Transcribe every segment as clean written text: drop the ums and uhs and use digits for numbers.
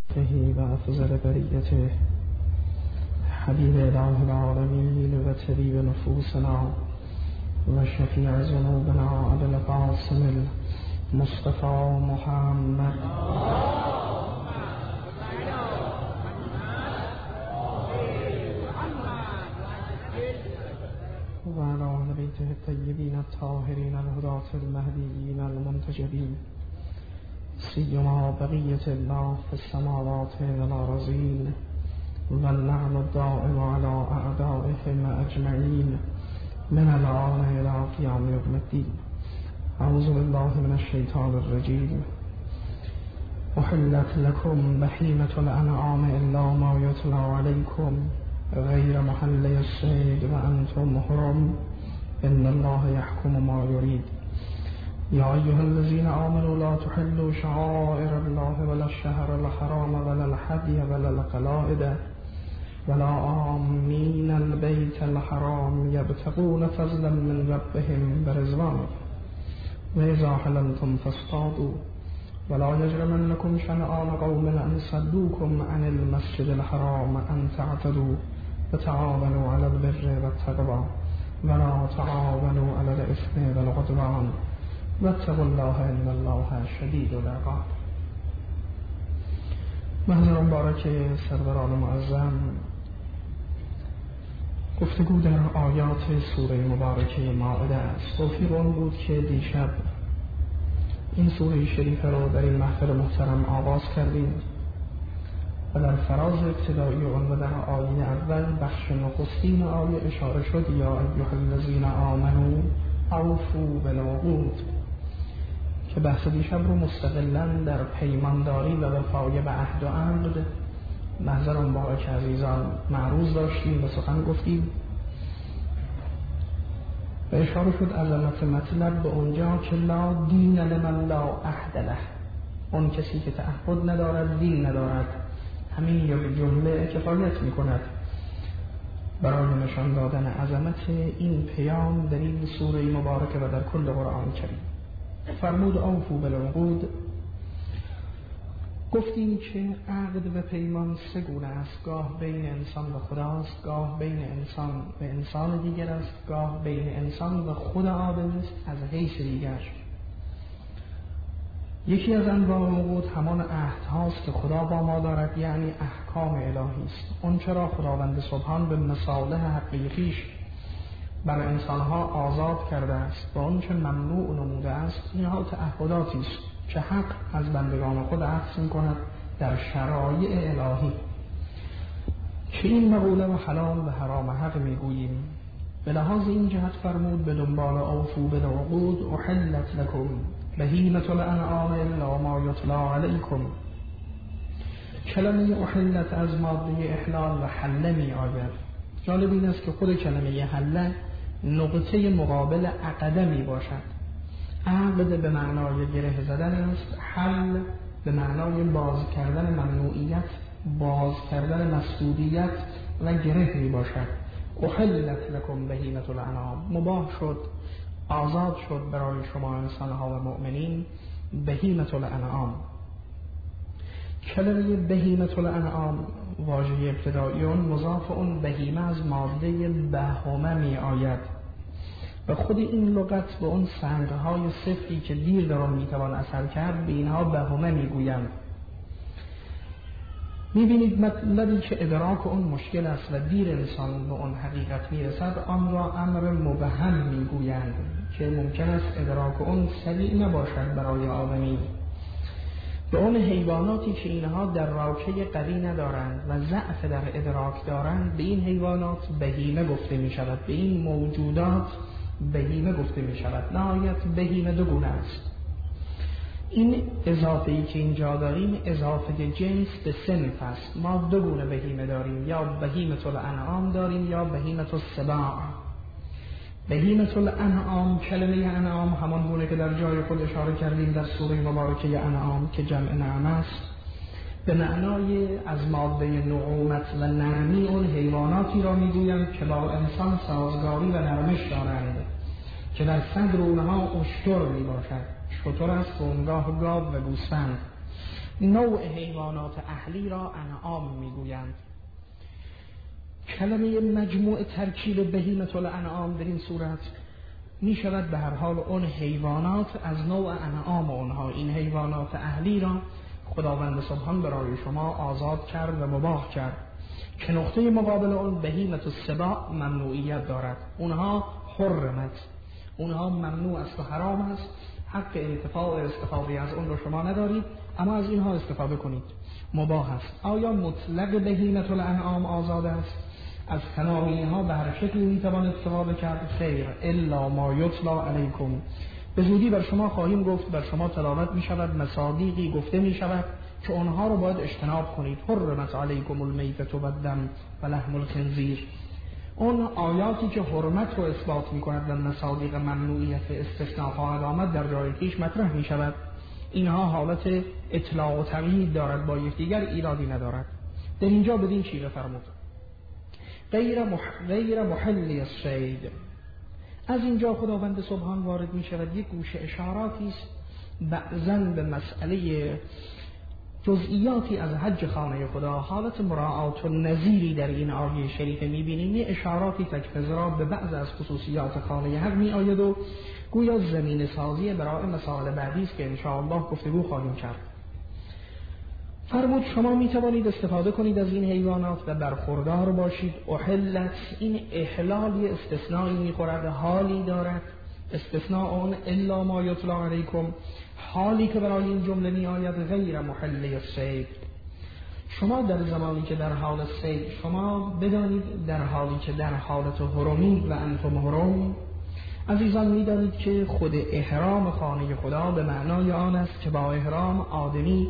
فيه وأفضل بريته حبيب إله العالمين وطبيب نفوسنا وشفيع ذنوبنا أبي القاسم المصطفى محمد وعلى أهل بيته الطيبين الطاهرين الهداة المهديين المنتجبين سيما بقية الله في السماوات والأرضين واللعن الدائم على أعدائهم أجمعين من الآن إلى قيام يوم الدين. أعوذ بالله من الشيطان الرجيم. أحلت لكم بهيمة الأنعام إلا ما يتلى عليكم غير محل الصيد وأنتم حرم إن الله يحكم ما يريد. يا أيها الذين آمنوا لا تحلوا شعائر الله ولا الشهر الحرام ولا الهدي ولا القلائد ولا آمين البيت الحرام يبتغون فضلا من ربهم برضوانه وإذا حللتم فاصطادوا ولا يجرمنكم شنآن قوم أن صدوكم عن المسجد الحرام أن تعتدوا وتعاونوا على البر والتقوى ولا تعاونوا على الإثم والعدوان واتقوا الله إن الله شدید العقاب. محضر مبارک سروران معظم، گفتگو در آیات سوره مبارکه مائده است. توفیق اون بود که دیشب این سوره شریفه رو در این محفل محترم آغاز کردیم و در فراز ابتدایی اون و در آیه اول بخش نخستین آیه اشاره شد یا ایها الذین آمنوا اوفوا بالعقود، که بحث دیشب رو مستقلاً در پیمانداری و وفای به عهد و عقد محضر مبارک عزیزان معروض داشتیم و سخن گفتیم و اشاره شد عظمت مطلب به اونجا که لا دین لمن لا عهد له، اون کسی که تعهد ندارد دین ندارد. همین یک جمله کفایت میکند برای نشان دادن عظمت این پیام در این سوره مبارکه و در کل قرآن کریم. فرمود اوفوا بالعقود. گفتیم که عقد و پیمان سه گونه است، گاه بین انسان و خداست، گاه بین انسان و انسان دیگر است، گاه بین انسان و خود آدم است از حیث دیگر. یکی از انواع عقود همان عهد هاست که خدا با ما دارد، یعنی احکام الهی است. اون چرا خداوند سبحان به مصالح حقیقیش بر انسانها آزاد کرده است و اون چه ممنوع نموده است، اینها تعهداتی است که حق از بندگان خود عهد می‌کند در شرایع الهی که این مقوله و حلال و حرام حق میگوییم. به لحاظ این جهت فرمود به دنبال اوفوا بالعقود احلت لکم بهیمة الانعام الا ما یتلی علیکم. کلمه احلت از ماده احلال و حل می آید. جالب این است که خود کلمه حل نقطه مقابل عقده می باشد. عقد به معنای گره زدن است، حل به معنای باز کردن ممنوعیت، باز کردن مسدودیت و گره می باشد. احلت لکم بهیمة الانعام، مباح شد، آزاد شد برای شما انسانها و مؤمنین بهیمة الانعام. کلمه بهیمة الانعام واژه ابتدایی اون مضاف اون بهیمه از ماده بهمه می آید و خود این لغت به اون سنگهای صفری که دیر در آن می توان اثر کرد به اینها بهمه می گویند. می بینید مطلبی که ادراک اون مشکل است و دیر انسان به اون حقیقت می رسد آن را امر مبهم می گویند که ممکن است ادراک اون سریع نباشد برای آدمی. به اون حیواناتی که اینها در راکه قوی ندارند و ضعف در ادراک دارند به این حیوانات بهیمه گفته می شود، به این موجودات بهیمه گفته می شود. نهایت بهیمه دو گونه است. این اضافه‌ای که اینجا داریم اضافه جنس به صنف است. ما دو گونه بهیمه داریم، یا بهیمة الانعام داریم یا بهیمة السباع. بهیمة الانعام، کلمه انعام همان گونه که در جای خود اشاره کردیم در سوره مبارکه انعام که جمع نعم است، به معنای از ماده نعومت و نرمی اون حیواناتی را میگویند که با انسان سازگاری و نرمش دارند که در صدر اونها اشتر می باشد. شتر است، بونگاه گاو و گوسفند نوع حیوانات اهلی را انعام میگویند. کلمه مجموع ترکیب بهیمة الانعام در این صورت می شود به هر حال اون حیوانات از نوع انعام اونها. این حیوانات اهلی را خداوند سبحان برای شما آزاد کرد و مباح کرد که نقطه مقابل اون بهیمة السباع ممنوعیت دارد. اونها حرمت، اونها ممنوع است و حرام است، حق انتفاع استفاده از اون رو شما ندارید، اما از اینها استفاده کنید مباح است. آیا مطلق بهیمة الانعام آزاد است؟ از تناولی ها به هر شکلی میتوان استفاده کرد؟ خیر، الا ما یتلا علیکم. به زودی بر شما خواهیم گفت، بر شما تلاوت می شود، مصادیقی گفته می شود که اونها رو باید اجتناب کنید. حرمت علیکم المیتة و الدم و لحم الخنزیر. اون آیاتی که حرمت رو اثبات می کند و مصادیق ممنوعیت استثناء خواهد آمد در جای پیش مطرح می شود. اینها حالت اطلاع و تقیید دارد، با یکدیگر ایرادی ندارد. در اینجا بدین چیره فرمود غیر محلی الصید. از اینجا خداوند سبحان وارد می شود یک گوشه اشاراتی است بعضاً به مسئله جزئیاتی از حج خانه خدا. حالت مراعات و نظیری در این آیه شریفه می بینیم. یه اشاراتی تکفزرا به بعض از خصوصیات خانه حق می آید و گویا زمین سازی برای مسائل بعدی است که انشاءالله گفتگو خواهیم کرد. فرمود شما می توانید استفاده کنید از این حیوانات و برخوردار باشید. احلت، این احلال استثنایی می خورد، حالی دارد. استثناء اون الا ما یتلا علیکم، حالی که برای این جمله می آید غیر محلی الصید. شما در زمانی که در حال صید، شما بدانید در حالی که در حالت حرمی و انتم حرم، عزیزان می دانید که خود احرام خانه خدا به معنای آن است که با احرام آدمی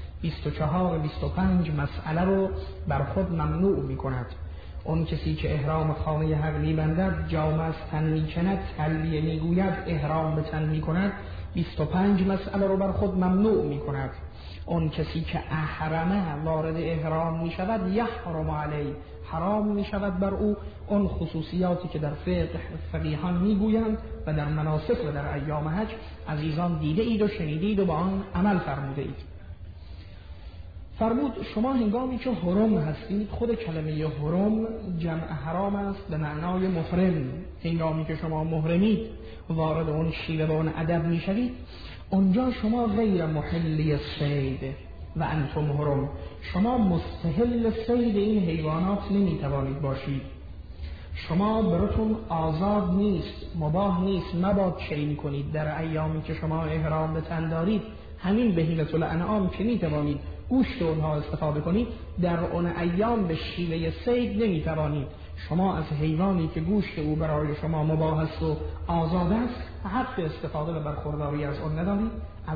24-25 مسئله رو بر خود ممنوع می کند. اون کسی که احرام خانه حق می بندد، جامه از تن می کند، تلبیه می گوید، احرام به تن می کند، 25 مسئله رو بر خود ممنوع می کند. اون کسی که احرمه وارد احرام می شود، یحرم علی، حرام می شود بر او اون خصوصیاتی که در فقیهان می گویند و در مناسک و در ایام حج عزیزان دیده اید و شنیدید و با آن عمل فرموده اید. فرمود شما هنگامی که حرم هستید، خود کلمه حرم جمع حرام است به معنای محرم. هنگامی که شما محرمید، وارد اون شیوه و اون ادب میشوید، اونجا شما غیر محلی الصید و انتم حرم، شما مستحل صید این حیوانات نمیتوانید باشید. شما براتون آزاد نیست، مباح نیست، مباد چنین کنید در ایامی که شما احرام به تن دارید. همین بهیمة الانعام که میتوانید گوشت اونها استفاده کنید، در اون ایام به شیوه صید نمیتوانید. شما از حیوانی که گوشت او برای شما مباح است و آزاد است حق استفاده و برخورداری از اون ندارید.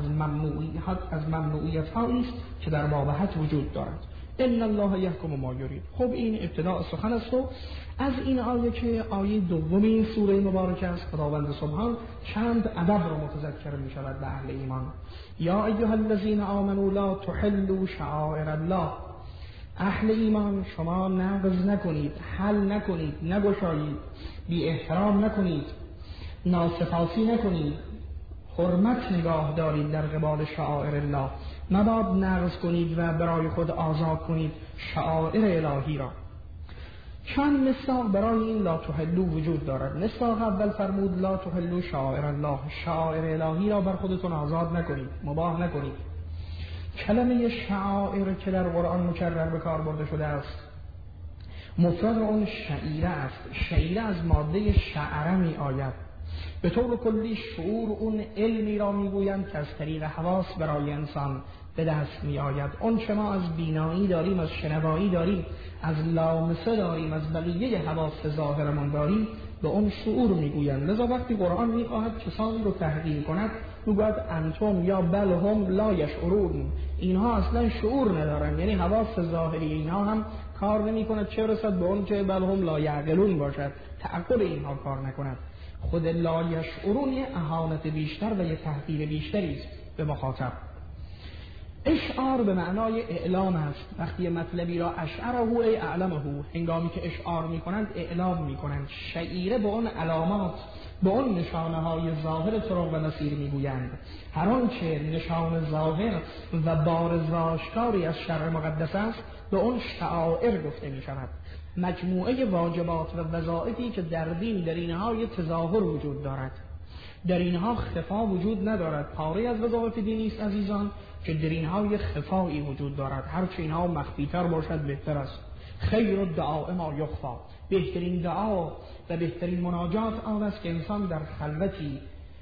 از ممنوعیت هایی است که در باب حج وجود دارد. ان الله یحکم ما یرید. خب این ابتداء سخن است و از این آیه که آیه دوم این سوره مبارکه است، خداوند سبحان چند ادب را متذکر می شود به اهل ایمان. یا ایها الذین آمنوا لا تحلوا شعائر الله. اهل ایمان شما نقض نکنید، حل نکنید، نگشایید، بی احترام نکنید، ناسپاسی نکنید، حرمت نگاه دارید در قبال شعائر الله. مباد نقض کنید و برای خود آزاد کنید شعائر الهی را. چند مصداق برای این لا تحلوا وجود دارد. مصداق اول فرمود لا تحلوا شعائر الله، شعائر الهی را بر خودتون آزاد نکنید، مباح نکنید. کلمه شعائر که در قرآن مکرر به کار برده شده است، مفرد اون شعیره است. شعیره از ماده شعره می آید. به طور کلی شعور اون علمی را میگویند که از طریق حواس برای انسان به دست می آید. اون چه ما از بینایی داریم، از شنوایی داریم، از لامسه داریم، از بقیه حواس ظاهرمان داریم، به اون شعور میگویند. لذا وقتی قرآن میخواهد کسانی رو تحقیر کند، میگوید انتم یا بل هم لا یشعرون، اینها اصلا شعور ندارن، یعنی حواس ظاهری اینها هم کار نمی کند، چه رسد به اون که بل هم لا یعقلون باشد، تعقل اینها کار نکند. خود لا یشعرون یه اهانت بیشتر و یه تحقیر بیشتری است به مخاطب. اشعار به معنای اعلام است. وقتی مطلبی را اشعره ای اعلمه، هنگامی که اشعار میکنند اعلام میکنند. شعیره به اون علامات، به اون نشانه های ظاهر طرق و مسیر میگویند. هر آنچه نشان ظاهر و بارز آشکاری از شرع مقدس است به اون شعائر گفته می شود. مجموعه واجبات و وظایفی که در دین در اینها تظاهر وجود دارد، در اینها خفا وجود ندارد. پاره از وظایف دینی است عزیزان که در اینها خفایی وجود دارد. هرچه اینها مخفی‌تر باشد بهتر است. خیر الدعاء ما یخفی، بهترین دعا و بهترین مناجات آن است که انسان در خلوتی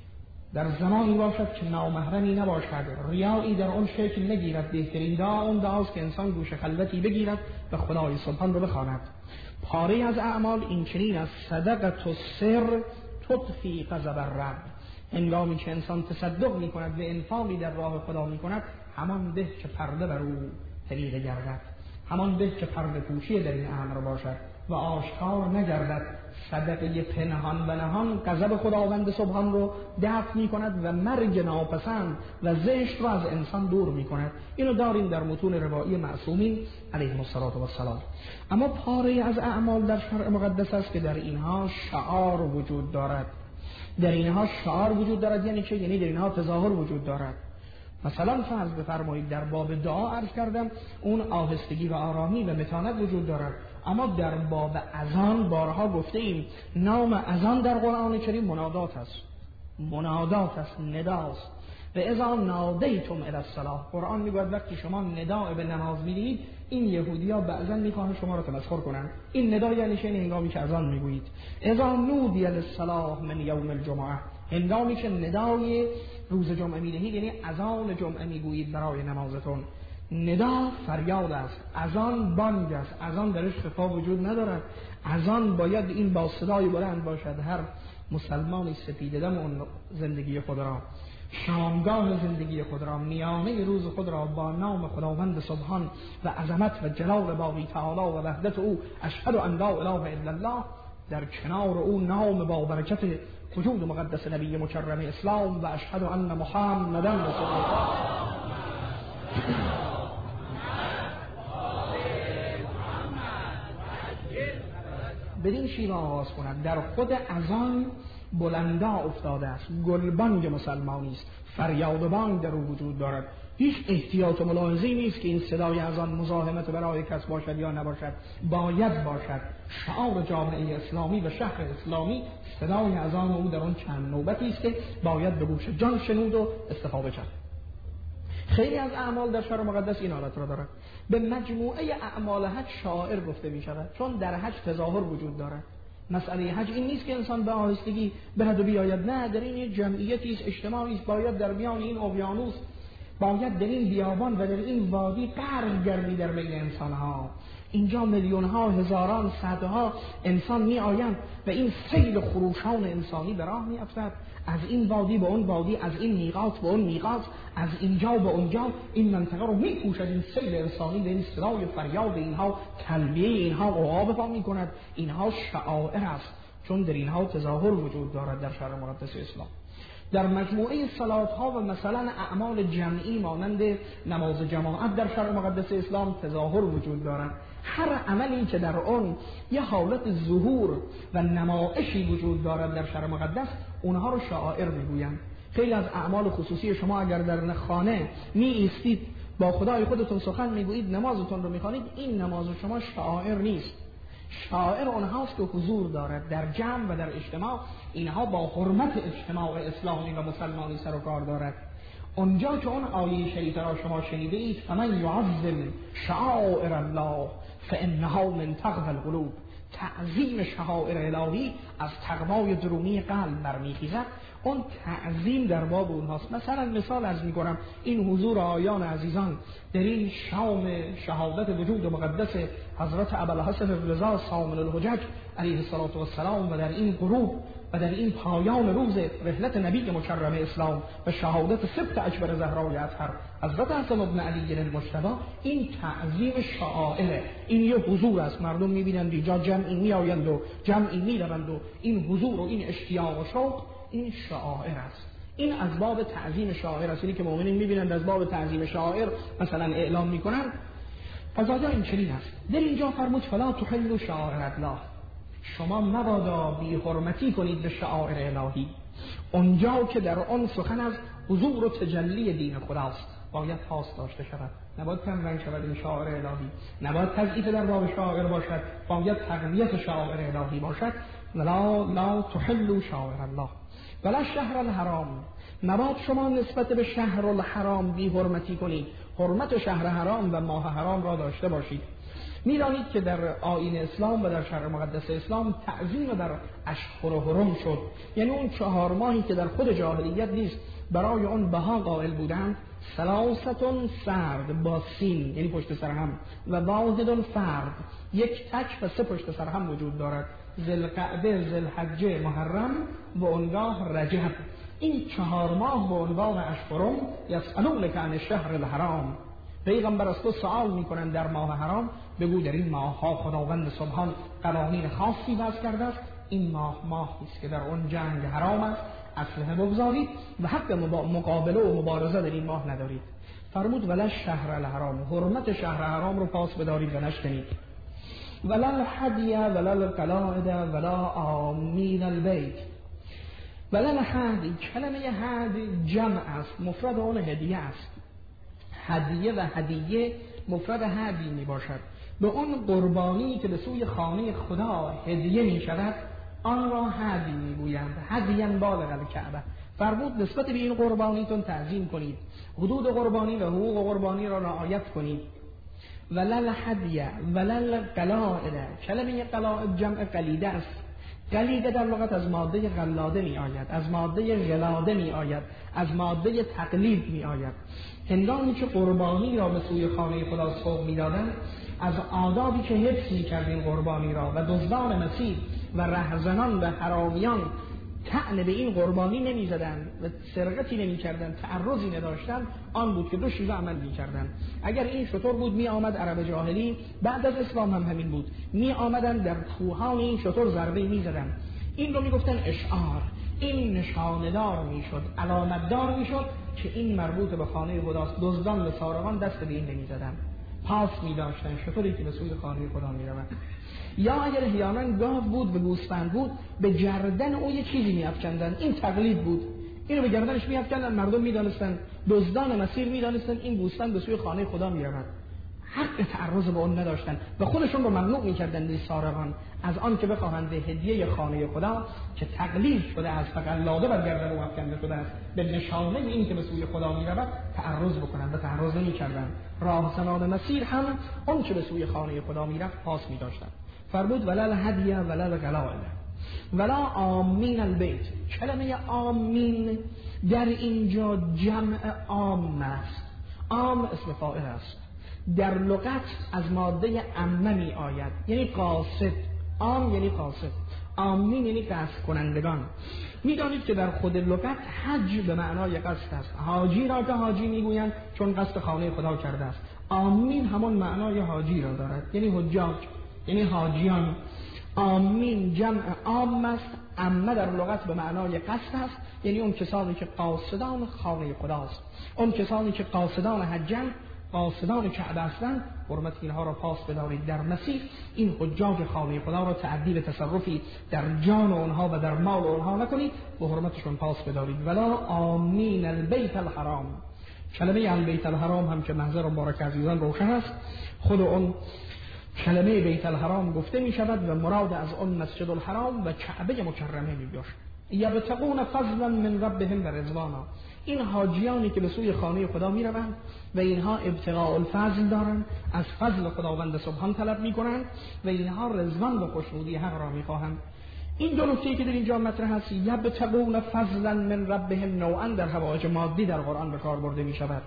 در زمانی باشد که نامحرمی نباشد، ریایی در اون شکل نگیرد. بهترین دعا اون دعاست که انسان گوش خلوتی بگیرد و خدای سبحان رو بخواند. پاره از اعمال این چنین است: صدقه السر تطفی غضب الرب. هنگامی که انسان تصدق می کند و انفاقی در راه خدا می کند، همان به که پرده بر او طریق گردد، همان به که پرده پوشی در این امر باشد و آشکار نگردد. صدقه پنهان و نهان غضب خداوند سبحان رو دفع می کند و مرگ ناپسند و زشت رو از انسان دور می کند. اینو داریم در متون روایی معصومین علیهم السلام. اما پاره از اعمال در شرع مقدس است که در اینها شعار وجود دارد. در اینها شعار وجود دارد یعنی چه؟ یعنی در اینها تظاهر وجود دارد. مثلا فرض بفرمایید در باب دعا عرض کردم اون آهستگی و آرامی و متانت وجود دارد. اما در باب اذان بارها گفته ایم نام اذان در قرآن کریم منادات است، منادات است، نداست. و اذا نادیتم الی الصلاة، قرآن میگوید وقتی شما نداء به نماز میدید، این یهودی‌ها بعضا میخواهند شما را تمسخر کنند. این ندا یعنی چه؟ هنگامی که اذان میگویید. اذا نودی للصلاة من یوم الجمعه، هنگامی که ندای روز جمعه میدهید یعنی اذان جمعه میگویید برای نمازتون. ندا فریاد است، اذان بانگ است. اذان درش خفا وجود ندارد. اذان باید این با صدای بلند باشد. هر مسلمانی سپیددم اون زندگی خود را، شامگاه زندگی خود را، میانه روز خود را با نام خداوند سبحان و عظمت و جلال باری تعالی و وحدت او، اشهد ان لا اله الا الله، در کنار او نام با برکت وجود مقدس نبی مکرم اسلام و اشهد ان محمدا رسول الله. بدین شیوه آغاز کنند. در خود اذان بلندا افتاده است، گلبانگ مسلمانی است، فریاد و بانگ در او وجود دارد. هیچ احتیاط و ملاحظه‌ای نیست که این صدای اذان مزاحمت برای کس باشد یا نباشد. باید باشد. شعار جامعه اسلامی و شهر اسلامی صدای اذان او در اون چند نوبتی است که باید به گوش جان شنود و استفاده کرد. خیلی از اعمال در شرع مقدس این حالت را دارد. به مجموعه اعمال حج شاعر گفته می شود، چون در حج تظاهر وجود دارد. مسئله حج این نیست که انسان به آهستگی برد و بیاید، نه، در این یک جمعیتی است، اجتماعی است. باید در میان این اقیانوس، باید در این بیابان و در این وادی غرق گردی در بین انسانها. اینجا میلیون ها، هزاران، صدها انسان می آیند و این سیل خروشان انسانی به راه می افتد. از این وادی به اون وادی، از این میقات به اون میقات، از اینجا به اونجا این منطقه رو می پوشد. این سیل انسانی به این صدای فریاد اینها، تلبیه اینها عقاب پا می کند. اینها شعائر است، چون در اینها تظاهر وجود دارد در شرع مقدس اسلام. در مجموعه صلات ها و مثلا اعمال جمعی مانند نماز جماعت در شرع مقدس اسلام تظاهر وجود دارد. هر عملی که در اون یه حالت ظهور و نمایشی وجود دارد در شرع مقدس، اونها رو شعائر میگویند. خیلی از اعمال خصوصی شما اگر در خانه می ایستید با خدای خودتون سخن میگویید، نمازتون رو میخوانید، این نماز شما شعائر نیست. شاعر اونهاست که حضور دارد در جمع و در اجتماع. اینها با حرمت اجتماع اسلامی و مسلمانی سر و کار دارد. اونجا که اون آیه شریفه را شما شنیده اید، فمن یعظم شعائر الله فانها من تقوی القلوب، تعظیم شعائر الهی از تقوای درونی قلب برمیخیزد. اون تعظیم در باب اونهاست. مثلا مثال از میکنم، این حضور آیان عزیزان در این شام شهادت وجود مقدس حضرت ابوالحسن الرضا صامل الحجج علیه السلام و در این غروب و در این پایان روز رحلت نبی مکرم اسلام و شهادت سبت اکبر زهرای اطهر حضرت حسن بن علی المجتبی، این تعظیم شعائره. این یه حضور است، مردم میبینند اینجا جمعی میآیند و جمعی میروند و این حضور و این اشتیاق و شوق، این شعائر است. این از باب تعظیم شاعر است. اینی که مؤمنین میبینند از باب تعظیم شاعر مثلا اعلام میکنن. فضایا این چنین است. در اینجا فرمود فلا تحلوا شعائر الله، شما مبادا بی حرمتی کنید به شعائر الهی. اونجا که در آن سخن از حضور و تجلی دین خداست باید پاس داشته شود، نباید کم رنگ شود این شعائر الهی، نباید تضعیف در باب شاعر باشد، باید تقویت شعائر الهی باشد. لا تحلوا شعائر الله ولا شهر الحرام، نباید شما نسبت به شهر الحرام بی حرمتی کنید، حرمت شهر حرام و ماه حرام را داشته باشید. می‌دانید که در آیین اسلام و در شرع مقدس اسلام تعظیم در اشهر حرم شد، یعنی اون 4 ماهی که در خود جاهلیت نیست برای اون بها قائل بودند. ثلاثه سرد با سین یعنی پشت سر هم و واحد فرد یک تک و 3 پشت سر هم وجود دارد. ذوالقعده، ذوالحجه، محرم و اونگاه رجب. این 4 ماه به عنوان اشهر یسألونک عن الشهر الحرام. پیغمبر از تو سوال میکنن در ماه حرام، بگو در این ماه ها خداوند سبحان قوانین خاصی وضع کرده است. این ماهی است که در اون جنگ حرام است، اسلحه بگذارید و حق مقابله و مبارزه در این ماه ندارید. فرمود ولا شهر الحرام، حرمت شهر حرام رو پاس بدارید و نشکنید. ولا الحدی ولا القلائد ولا آمین البیت. ولا الحدی، کلمه هدی جمع است، مفرد اون هدیه است. هدیه و هدیه مفرد هدی می باشد. به اون قربانی که به سوی خانه خدا هدیه می شود آن را هدی می گویند. هدیان بالغ الکعبه. فرمود نسبت به این قربانیتون تعظیم کنید، حدود قربانی و حقوق قربانی را رعایت کنید. ولل هدیه ولل قلائد، کلمه قلائد جمع قلیده است. قلیده در لغت از ماده قلاده می آید، از ماده غلاده می آید، از ماده تقلید می آید. هنگامی که قربانی را به سوی خانه خدا سوق می دادن، از آدابی که حفظ می کردین قربانی را و دزدان مسیح و رهزنان و حرامیان طعن به این قربانی نمی زدن و سرقتی نمی کردن، تعرضی نداشتن، آن بود که 2 شیوه عمل می کردن. اگر این شطور بود می آمد عرب جاهلی، بعد از اسلام هم همین بود، می آمدن در کوهان این شطور ضربه می زدن. این رو می گفتن اشعار، این نشاندار می شد، علامتدار می شد که این مربوط به خانه خداست. دزدان و سارقان دست به این نمی زدن، پاس می داشتن شطوری که به سوی خانه خدا می روند. یا اگر احیانا گاو بود و گوسفند بود به گردن او یه چیزی می افکندن، این تقلید بود، اینو به گردنش می افکندن. مردم می دانستن، دزدان مسیر می دانستن این گوسفند به سوی خانه خدا می رود، حق تعرض به اون نداشتن و خودشون رو ممنوع می کردن این سارقان از آن که بخواهند هدیه خانه خدا که تقلید شده از تقلاده بر گردن او افکنده شده است به نشانه این که به سوی خدا می رود تعرض بکنند و تعرض نمی کردن. راهزنان مسیر هم اون که به سوی خانه خدا می رفت پاس می داشتن. فرمود ولا الهدیه ولا القلائد ولا آمین البیت. کلمه آمین در اینجا جمع عام است. عام اسم فاعل است، در لغت از ماده عمه می آید، یعنی قاصد. عام یعنی قاصد، آمین یعنی قصد کنندگان. می دانید که در خود لغت حج به معنای قصد است. حاجی را که حاجی می گویند چون قصد خانه خدا کرده است. آمین همون معنای حاجی را دارد، یعنی حجاج، یعنی حاجیان. آمین جمع عام است. عمه در لغت به معنای قصد است، یعنی اون کسانی که قاصدان خانه خداست، اون کسانی که قاصدان حجن، قاصدان کعبه هستند. حرمت اینها را پاس بدارید در مسیح. این حجاج خانه خدا را تعدی به تصرفی در جان اونها و در مال اونها نکنید، به حرمتشون پاس بدارید. ولا آمین البیت الحرام. کلمه البیت الحرام هم که منظر مبارک عزیزان روشن است، خود اون کلمه بیت الحرام گفته می شود و مراد از اون مسجد الحرام و کعبه مکرمه می باشد. یبتغون فضلا من ربهم و رضوانا. این حاجیانی که به سوی خانه خدا می روند و اینها ابتغاء الفضل دارند، از فضل خداوند سبحان طلب می کنند و اینها رضوان و خوشنودی حق را می خواهند. این دو نکته که در اینجا مطرح است، یبتغون فضلا من ربهم، نوعا در حوائج مادی در قرآن به کار برده می شود.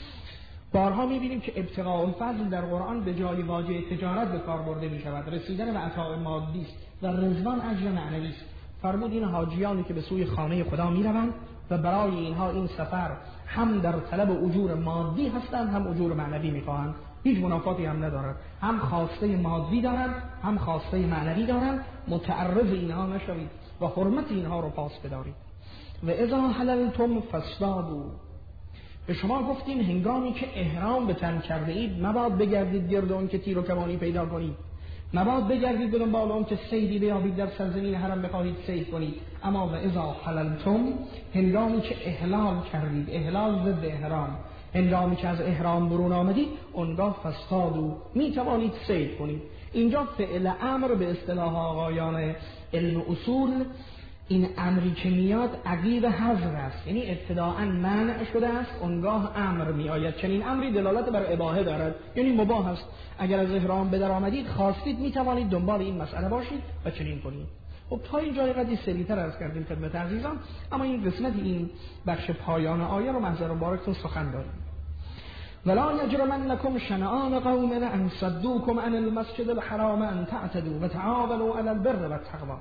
بارها می‌بینیم که ابتغاء الفضل در قرآن به جای واژه تجارت به کار برده می‌شود، رسیدن به عطاء مادی است و رضوان اجر معنوی است. فرمود این حاجیانی که به سوی خانه خدا می‌روند و برای اینها این سفر هم در طلب اجور مادی هستند هم اجور معنوی می‌خواهند، هیچ منافاتی هم ندارد، هم خواسته مادی دارند هم خواسته معنوی دارند. متعرض اینها نشوید و حرمت اینها رو پاس بدارید. و اذا حللتم فاصطادوا. به شما گفتیم هنگامی که احرام به تن کرده اید مبادا بگردید گرد اون که تیر و کمانی پیدا کنید، مبادا بگردید به دنبال اون که صیدی بیابید در سرزمین حرم بخواهید صید کنید. اما و اذا حللتم، هنگامی که احلال کردید، احلال ضد احرام، هنگامی که از احرام برون آمدید، اونگاه فاصطادوا، می توانید صید کنید. اینجا فعل امر به اصطلاح آقایان علم اصول، این امری که میاد عقیب حظر است، یعنی ابتداءً منع شده است، اونگاه امر می آید. چنین امری دلالت بر اباحه دارد، یعنی مباح است. اگر از احرام به در آمدید خواستید می توانید دنبال این مسئله باشید و چنین کنید. خب تا این جای قدری سریعتر عرض کردیم خدمت عزیزان، اما این قسمت این بخش پایان آیه رو محضر مبارکتون سخن داریم. ولا یجرمنکم شنآن قوم ان صدوکم عن المسجد الحرام ان تعتدوا وتعاونوا علی البر والتقوی.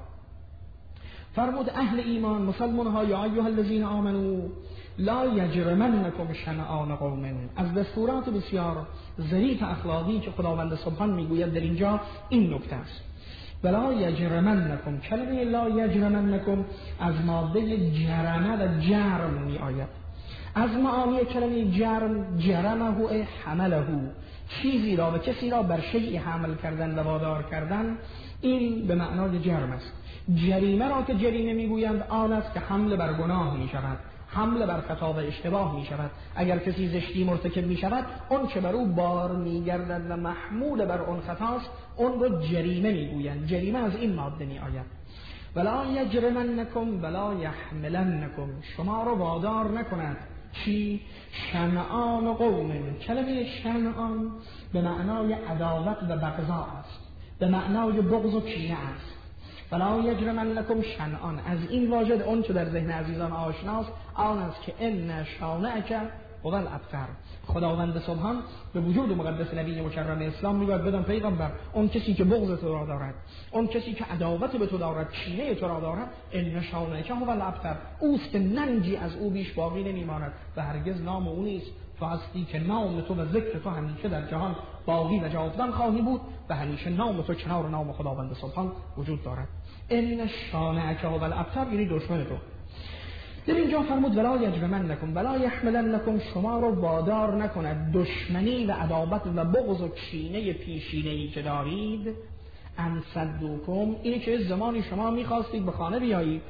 فرمود اهل ایمان، مسلمان ها، یا ایها الذین آمنوا لا یجرمنکم شنآن قوم، از دستورات بسیار ظریف اخلاقی که خداوند سبحان میگوید در اینجا این نکته است. ولا یجرمنکم، کلمه لا یجرمنکم از ماده جرمه و جرم می آید. از معانی کلمه جرم، جرمه حمله، چیزی را و کسی را بر شیء حمل کردن و وادار کردن، این به معنای جرم است. جریمه را که جریمه میگویند آن است که حمل بر گناه می شود، حمل بر خطا و اشتباه می شود. اگر کسی زشتی مرتکب می شود، اون که بر او بار می گردد و محمول بر اون خطاست، اون رو جریمه می گویند. جریمه از این ماده می آید. ولا یجرمنکم ولا یحملنکم، شما رو وادار نکند چی؟ شنآن قوم. کلمه شنآن به معنای عداوت و بغضا است، به معنای بغض و کینه است. ولا یجرمنکم شنآن، از این واژه اون چه در ذهن عزیزان آشناست آن است که ان شانئک هو الابتر. خداوند سبحان به وجود مقدس نبی مکرم اسلام میگوید بدان پیغمبر، اون کسی که بغض تو را دارد، اون کسی که عداوت به تو دارد، کینه تو را دارد، ان شانئک هو الابتر، اوست که ننجی از او بیش باقی نمیماند و هرگز نام او نیست. تو هستی که نام تو و ذکر تو همیشه در جهان باقی و جاودان خواهی بود و همیشه نام تو کنار نام خداوند سبحان وجود دارد. ان شانئک هو الابتر، یعنی دشمن تو. در اینجا فرمود ولا یجرمنکم ولا یحملنکم، شما رو وادار نکند دشمنی و عداوت و بغض و کینه پیشینه‌ای که دارید، ان صدوکم، اینه که زمانی شما میخواستید به خانه بیایید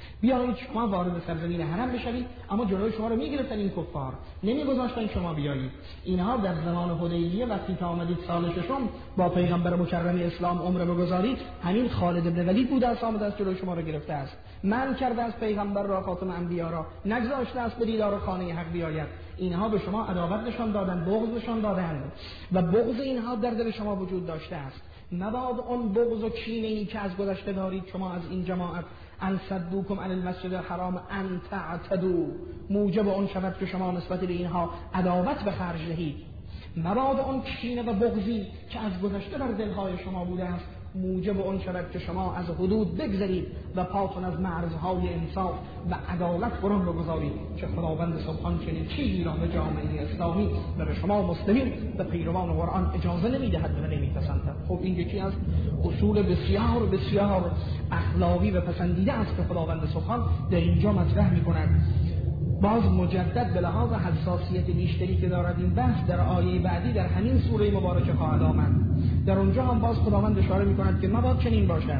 شما وارد سرزمین حرم بشوید، اما جلوی شما رو میگرفتن این کفار، نمیگذاشتن شما بیایید. اینها در زمان حدیبیه وقتی که آمدید سال ششم با پیغمبر مکرم اسلام عمره بگذارید، همین خالد بن ولید بوده است آمده است جلوی شما رو گرفته است، منع کرده است پیغمبر را، خاتم انبیا را، نگذاشته است به دیدار خانه حق بیاید. اینها به شما عداوت نشان دادند، بغض نشان دادند و بغض اینها در دل شما وجود داشته است. مبادا اون بغض و کینه‌ای که از گذشته دارید شما از این جماعت، ان صدوکم عن المسجد الحرام ان تعتدوا، موجب اون شود که شما نسبت به اینها عداوت به خرج دهید. مبادا اون کینه و بغضی که از گذشته بر دلهای شما بوده است موجب اون شود که شما از حدود بگذرید و پاتون از مرزهای انصاف و عدالت برون بگذارید که خداوند سبحان چنین چیزی را به جامعه اسلامی و به شما مسلمین و پیروان قرآن اجازه نمیدهد و نمیپسندد. خب این یکی از اصول بسیار بسیار اخلاقی و پسندیده است که خداوند سبحان در اینجا مطرح میکند. باز مجدد به لحاظ حساسیت بیشتری که دارد این بحث در آیه بعدی در همین سوره مبارکه خواهد آمد. در اونجا هم باز خداوند اشاره میکند که مباد چنین باشد،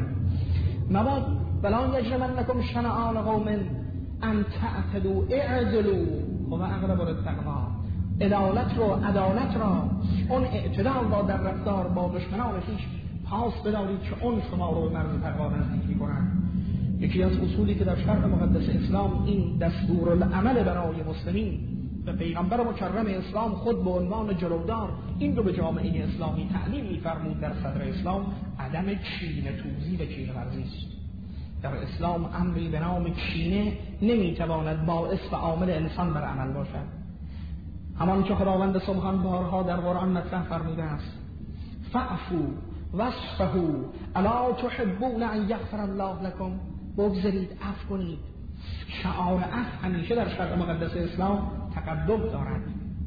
مباد ولا یجرمنکم شنآن قوم ان تعتدوا اعدلوا هو اقرب للتقوی، عدالت را اون اعتدال را در رفتار با دشمنان خویش پاس بدارید که اون شما رو به مرز تقوا نزدیک میکنند. یکی از اصولی که در شرع مقدس اسلام این دستورالعمل برای مسلمین و پیغمبر مکرم اسلام خود به عنوان جلودار این رو به جامعه اسلامی تعلیم می‌فرمود در صدر اسلام، عدم کینه توزی و کینه ورزی است. در اسلام امری به نام کینه نمیتواند باعث و عامل انسان بر عمل باشد. همان که خداوند سبحان بارها در قرآن مطرح فرموده است فاعفوا واصفحوا الا تحبون ان یغفر الله لكم، بگذارید، عفو کنید. شعار عفو همیشه در شرع مقدس اسلام تقدم دارد.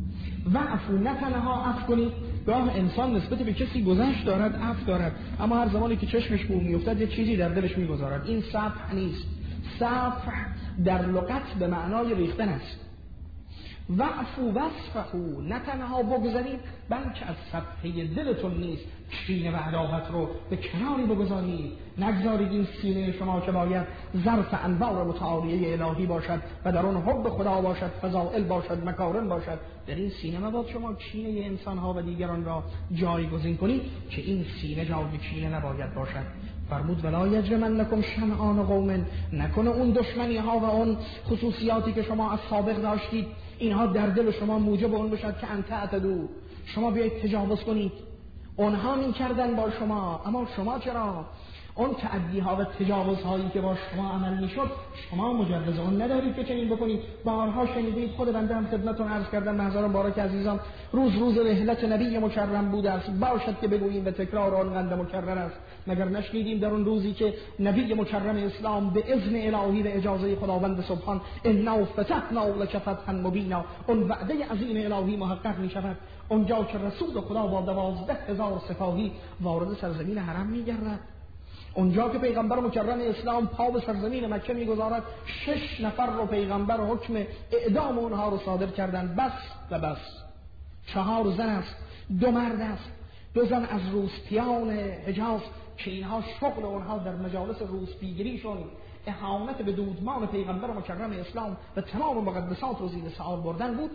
وعفو، نه تنها عفو کنید، گاه انسان نسبت به کسی گذشت دارد، عفو دارد، اما هر زمانی که چشمش به او میافتد یه چیزی در دلش میگذارد. این صفح نیست. صفح در لغت به معنای ریختن است. وعفو واصفحوا، نه تنها بگذارید بلکه از صفحه دلتون نیست کینه و عداوت رو به کناری بگذارید. نگذارید این سینه شما که باید ظرف انوار متعالیه الهی باشد و در اون حب خدا باشد، فضائل باشد، مکارم باشد، در این سینه مباد شما کینه انسانها و دیگران را جایگزین کنید که این سینه جای کینه نباید باشد. فرمود ولا یجرمنکم شنآن قوم، نکنه اون دشمنی ها و اون خصوصیاتی که شما از سابق داشتید اینها در دل شما موجب اون بشد که ان تعتدوا، شما بیایید تجاوز کنید. اونها می کردن با شما، اما شما چرا؟ اون تعدی ها و تجاوز هایی که با شما عمل می شد شما مجوز اون ندارید که چنین بکنید. بارها شنیدید، خود بنده هم خدمتتون عرض کردم محضران بارک عزیزان، روز رحلت نبی مکرم بوده است، باشد که بگوییم و تکرار آن قند مکرر است. مگر نشنیدیم در اون روزی که نبی مکرم اسلام به اذن الهی و اجازه خداوند سبحان انا فتحنا لک فتحا مبینا، اون وعده عظیم الهی محقق می شود، اونجا که رسول خدا با 12,000 سپاهی وارد سرزمین حرم می گردد، اونجا که پیغمبر مکرم اسلام پا به سرزمین مکه میگذارد، 6 نفر رو پیغمبر حکم اعدام اونها رو صادر کردن، بس 4 زن است، 2 مرد است، 2 زن از روسپیان حجاز که اینها شغل اونها در مجالس روسپیگریشون اهانت به دودمان پیغمبر مکرم اسلام و تمام مقدسات رو زیر سوال بردن بود،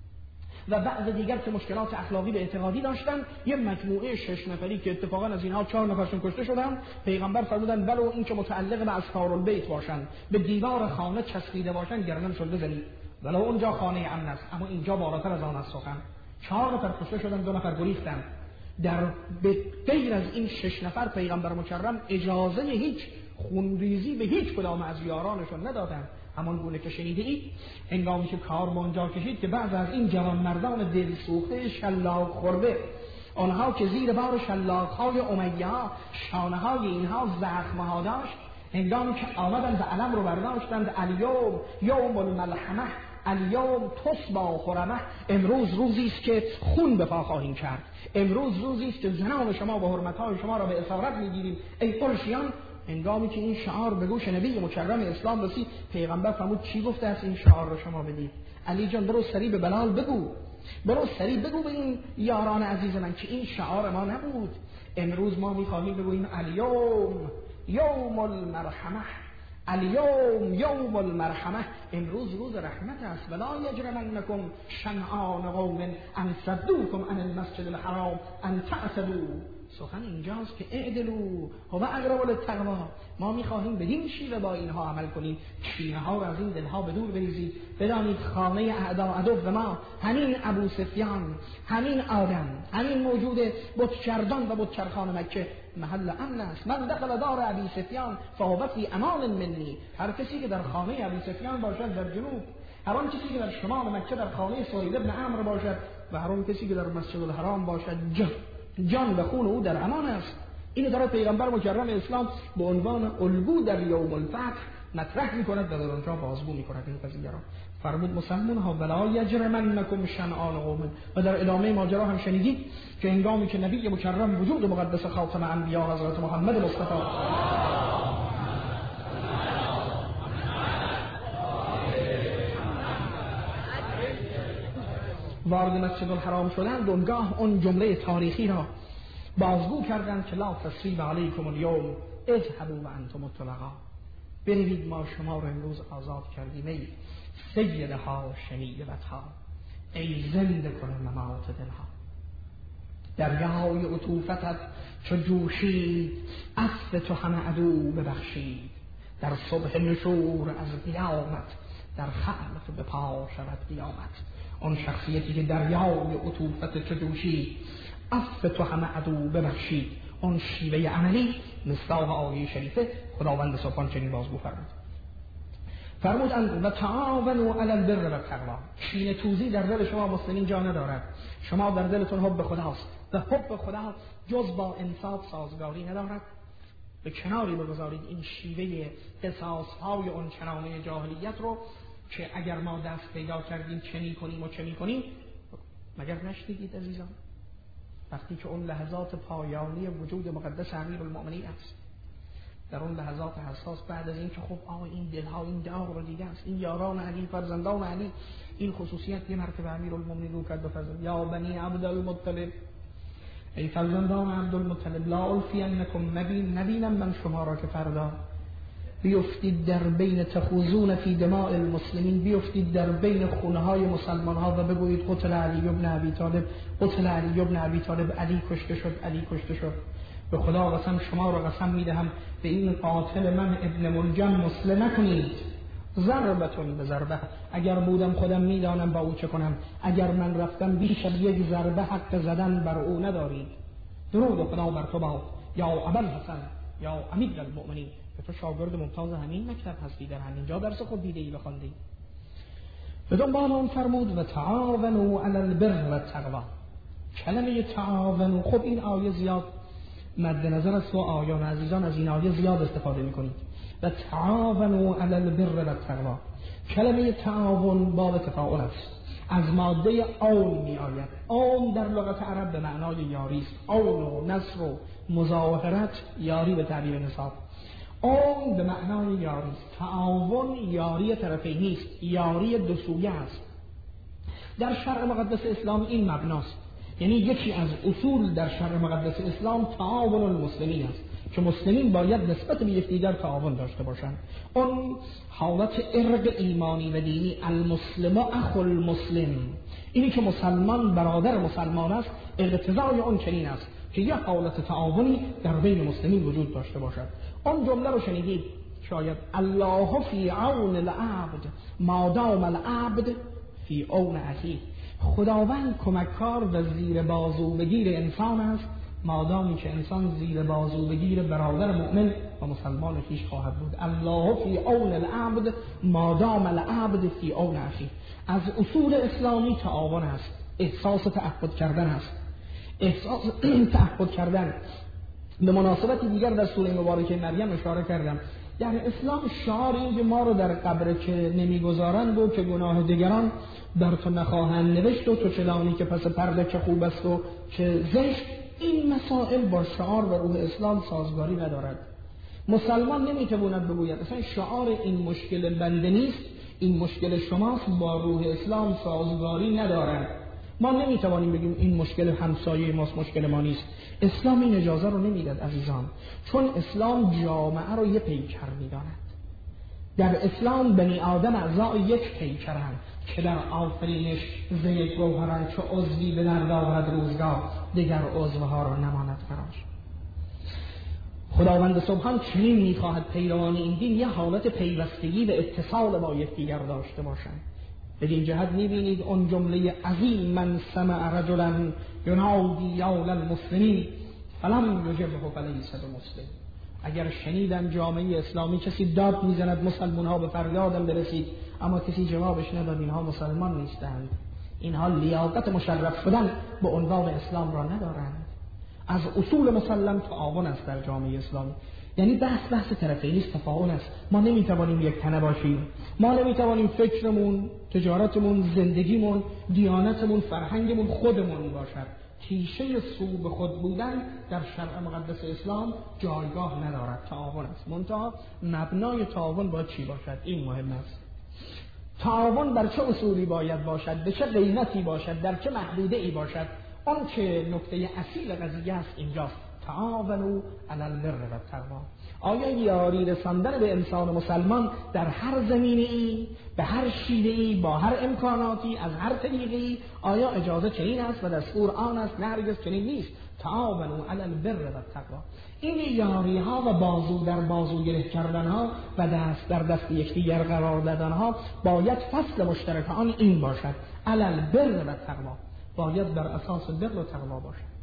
و بعض دیگر که مشکلات اخلاقی و اعتقادی داشتن. یه مجموعه 6 نفری که اتفاقا از اینها 4 نفرشون کشته شدن، پیغمبر فرمودن ولو این که متعلق به اسفارالبیت باشن، به دیوار خانه چسبیده باشن، گردنشون بزنید، ولو اونجا خانه امن است، اما اینجا بالاتر از آن است سخن. 4 نفر کشته شدن، 2 نفر گریختن. در به غیر از این 6 نفر پیغمبر مکرم اجازه هیچ خونریزی به هیچ کدام از یارانشون ندادن. همان گونه که شنیده اید هنگامی که کار به اونجا کشید که بعض از این جوان مردان دلسوخته شلاق خورده، آنها که زیر بار شلاق‌های امیه شانه های اینها زخم‌ها داشت، هنگامی که آمدن و علم رو برداشتند الیوم یوم الملحمه، الیوم تصبا خرمه، امروز روزی است که خون به پا خواهیم کرد، امروز روزی است که زنان شما و حرمت‌های شما را به اسارت می‌گیریم ای قریشیان. هنگامی که این شعار به گوش نبی مکرم اسلام رسید، پیغمبر فرمود چی گفته است این شعار رو شما بدید؟ علی جان برو سریع به بلال بگو، برو سریع بگو به این یاران عزیز من که این شعار ما نبود، امروز ما میخواهیم بگوییم الیوم یوم المرحمه، الیوم یوم المرحمه، امروز روز رحمت است. ولا یجرمنکم شنآن قوم ان صدوکم عن المسجد الحرام ان تعتدوا. سخن اینجاست که اعدلوا هو اقرب للتقوی، ما میخواهیم بدین شیوه با اینها عمل کنیم، کینه ها رو از این دلها به دور بریزید. بدانید خانه اعدا عدو ما همین ابو سفیان، همین آدم، همین موجود بتچردان و بتچرخان مکه محل امن است. من دخل دار ابی سفیان فهو فی امان منی، هر کسی که در خانه ابی سفیان باشد در جنوب، هر آن کسی که در شمال مکه در خانه سهیل ابن عمرو باشد، و هر آن کسی که در مسجد الحرام باشد جان و خون او در امان است. این داره پیغمبر مکرم اسلام به عنوان الگو در یوم الفتح مطرح میکند و در آنجا بازگو میکند این قضیه را. فرمود مسلمون ها ولا یجرمنکم شنآن قوم. و در ادامه ماجرا هم شنیدید که هنگامی که نبی مکرم وجود مقدس خاتم انبیا حضرت محمد مصطفی وارد مسجد الحرام شدند، اونگاه اون جمله تاریخی را بازگو کردند که لا تثریب علیکم الیوم اذهبوا وانتم الطلقاء، بروید ما شما رو امروز آزاد کردیم ای سیدها شنیدتها، ای زنده کن ممات دلها. دریای عطوفتت چو جوشید عفو تو همه عدو ببخشید، در صبح نشور از قیامت در خلق به پا شود قیامت. اون شخصیتی که دریای عطوفت چو جوشید عفو تو همه عدو ببخشید، اون شیوه عملی مصداق آیه شریفه خداوند سبحان چنین بازگو فرمود و تعاونوا علی البر و التقوی. کینه توزی در دل شما مسلمین جا ندارد، شما در دلتون حب خداست و حب خدا جز با انصاف سازگاری ندارد. به کناری بگذارید این شیوه قصاص‌های اون چنانه جاهلیت رو که اگر ما دست پیدا کردیم چه می‌کنیم و چه می‌کنیم. مگر نشنیدید عزیزان وقتی که اون لحظات پایانی وجود مقدس امیرالمؤمنین است، در اون لحظات حساس بعد از این که خب این دلها این دار رو دیده است، این یاران علی، فرزندان علی، این خصوصیت یه مرتبه امیرالمومنین رو کرد به فرزند یا بنی عبدالمطلب، ای فرزندان عبدالمطلب، لا الفینکم، نبینم من شما را که فردا بیفتید در بین تخوضون فی دماء المسلمین، بیفتید در بین خونه های مسلمان ها و بگویید قتل علی ابن ابی طالب، قتل علی ابن ابی طالب، علی کشته شد، علی کشته شد. به خدا قسم شما را قسم میدهم به این قاتل من ابن ملجم مسلم نکنید. ضربتون به ضربه، اگر بودم خودم میدانم با او چه کنم، اگر من رفتم بیش از یک ضربه حق زدن بر او ندارید. درود خدا بر تو باد یا ابوالحسن یا امیرالمؤمنین، که تو شاگرد ممتاز همین مکتب هستی، در همینجا درس خود دیده ای بخواندی. به دنبال اون فرمود و تعاونوا علی البر و التقوا. کلمه تعاونوا، خب این آیه زیاد مد نظر است و آیان عزیزان از این آیه زیاد استفاده میکنید. و تعاونوا علی البر و التقوا، کلمه تعاون باب تفاعل است، از ماده عون می آید. عون در لغت عرب به معنای یاری است. عون و نصر و مظاهرت یاری به تعبیر نصاب. عون به معنای یاری است. تعاون یاری طرفینی است، یاری دو سویه است. در شرع مقدس اسلام این مبناست، یعنی یکی از اصول در شرع مقدس اسلام تعاون المسلمین است که مسلمین باید نسبت به یکدیگر تعاون داشته باشند. اون حالت ارق ایمانی و دینی، المسلم اخو المسلم، اینی که مسلمان برادر مسلمان است، اقتضای اون چنین است که یک حالت تعاونی در بین مسلمین وجود داشته باشد. اون جمله رو شنیدید شاید، الله فی عون العبد ما دام العبد فی عون اخیه، خداوند کمککار و زیر بازو بگیر انسان است مادامی که انسان زیر بازو بگیر برادر مؤمن و مسلمان خویش خواهد بود. الله فی عون العبد ما دام العبد فی عون اخیه. از اصول اسلامی تعاون است، احساس تعهد کردن است، احساس تعهد کردن. به مناسبت دیگر در سوره مبارکه مریم اشاره کردم، در اسلام شعار این که ما رو در قبر که نمیگذارند و که گناه دیگران بر تو نخواهند نوشت و تو چلانی که پس پرده چه خوب است و چه زشت، این مسائل با شعار و روح اسلام سازگاری ندارد. مسلمان نمیتواند بگوید اصلا شعار این مشکل بنده نیست، این مشکل شماست، با روح اسلام سازگاری ندارد. ما نمیتوانیم بگیم این مشکل همسایه ماست، مشکل ما نیست. اسلام این اجازه رو نمیداد عزیزان، چون اسلام جامعه رو یک پیکر میداند. در اسلام بنی آدم اعضای یک پیکرند که در آفرینش ز یک گوهرند، چو عضوی به درد آورد روزگار دیگر عضوها را نماند فراش. خداوند سبحان چنین میخواهد پیروان این دین یه حالت پیوستگی و اتصال با یکدیگر داشته باشند. بدین جهت میبینید اون جمله عظیم من سمع رجلا ینادی یا للمسلمین فلم یجبه فلیس بمسلم. اگر شنیدن جامعه اسلامی کسی داد میزند مسلمان ها به فریادم برسید، اما کسی جوابش نداد، اینها مسلمان نیستند، اینها لیاقت مشرف شدن به عنوان اسلام را ندارند. از اصول مسلم تعاون است در جامعه اسلامی، یعنی بحث طرفینی است، تفاعل است. ما نمیتوانیم یک تنه باشیم، ما نمیتوانیم فکرمون، تجارتمون، زندگیمون، دیانتمون، فرهنگمون خودمون باشد. تیشه سو به خود بودن در شرع مقدس اسلام جایگاه ندارد. تعاون است، منتها مبنای تعاون باید چی باشد؟ این مهم است. تعاون در چه اصولی باید باشد، به چه قیمتی باشد، در چه محدوده ای باشد؟ آن که نکته اصیل قضیه است اینجاست. تعاونوا علی البر و التقوا. آیا یاری رساندن به انسان مسلمان در هر زمینه‌ای، به هر شیوه‌ای، با هر امکاناتی، از هر طریقی، آیا اجازه چنین است و دستور آن است؟ نه، هرگز چنین نیست. تعاونوا علی البر و التقوا. این یاری ها و بازو در بازو گره کردن ها و دست در دست یکدیگر قرار دادن ها باید فصل مشترک آن این باشد، علی البر و التقوا، باید بر اساس بر و تقوا باشد.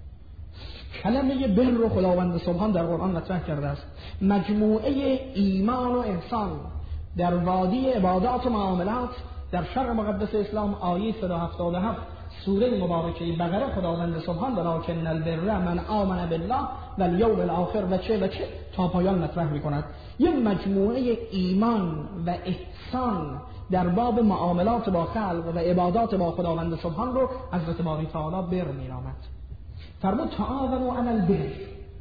کلمه بر رو خداوند سبحان در قرآن مطرح کرده است. مجموعه ایمان و احسان در وادی عبادات و معاملات در شرع مقدس اسلام، آیه 177 سوره مبارکه بقره، خداوند سبحان ولکن البر من آمن بالله والیوم الاخر و چه تا پایان مطرح می‌کند. یه مجموعه ایمان و احسان در باب معاملات با خلق و عبادات با خداوند سبحان رو حضرت باری تعالی بر می‌نامد. فرمود تعاونوا علی البر.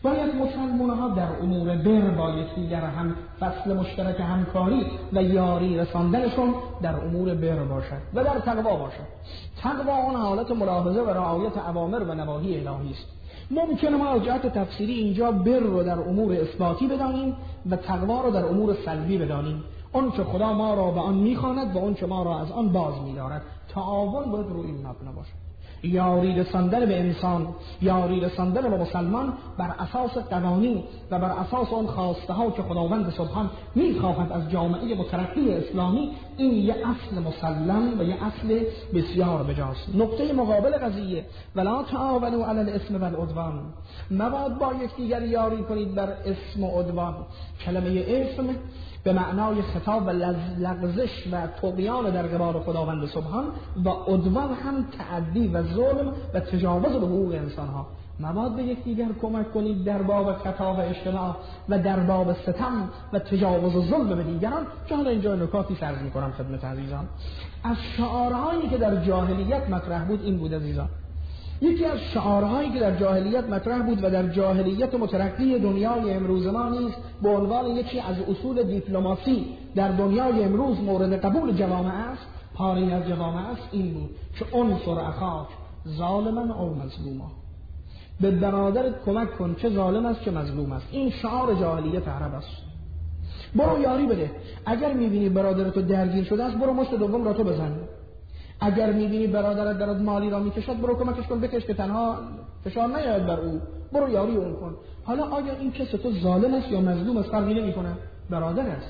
باید مسلمان‌ها در امور بر با یکدیگر هم فصل مشترک همکاری و یاری رساندنشون در امور بر باشد و در تقوا باشد. تقوا اون حالت ملاحظه و رعایت اوامر و نواهی الهی است. ممکنه ما از جهت تفسیری اینجا بر رو در امور اثباتی بدانیم و تقوا رو در امور سلبی بدانیم. اون که خدا ما را به آن میخواند و اون که ما را از آن باز می‌دارد. تعاون باید روی این مبنا باشد. یاری رساندن به انسان، یاری رساندن به مسلمان بر اساس قوانین و بر اساس اون خواسته ها که خداوند سبحان میخواهد از جامعه مترقی اسلامی، این یه اصل مسلم و یه اصل بسیار بجاست. نقطه مقابل قضیه ولا تعاونوا علی الاثم والعدوان، مبادا با یکدیگر یاری کنید بر اسم و عدوان. کلمه اسم به معنای خطاب و لغزش و طغیان در قبال خداوند سبحان و عدوان هم تعدی و ظلم و تجاوز به حقوق انسان ها. مبادا به یکدیگر کمک کنید در باب خطا و اجتماع و در باب ستم و تجاوز و ظلم به دیگران. که حالا اینجا نکاتی عرض می‌کنم خدمت عزیزان. از شعارهایی که در جاهلیت مطرح بود این بود عزیزان. یکی از شعارهایی که در جاهلیت مطرح بود و در جاهلیت مترقی دنیای امروز ما نیست به عنوان یکی از اصول دیپلماسی در دنیای امروز مورد قبول جوامع است، پاره از جوامع است، این بود که انصر اخاک ظالما او مظلوما، به برادرت کمک کن چه ظالم است چه مظلوم است. این شعار جاهلیت عرب است. برو یاری بده. اگر میبینی برادرت درگیر شده است برو مشت دوم را تو بزن. اگر میبینی برادرت درت مالی را میکشد برو کمکش کن، بکش که تنها فشار نیاید بر او، برو یاری اون کن. حالا آیا این کس تو ظالم است یا مظلوم است فرقی نمیکنه، برادر است.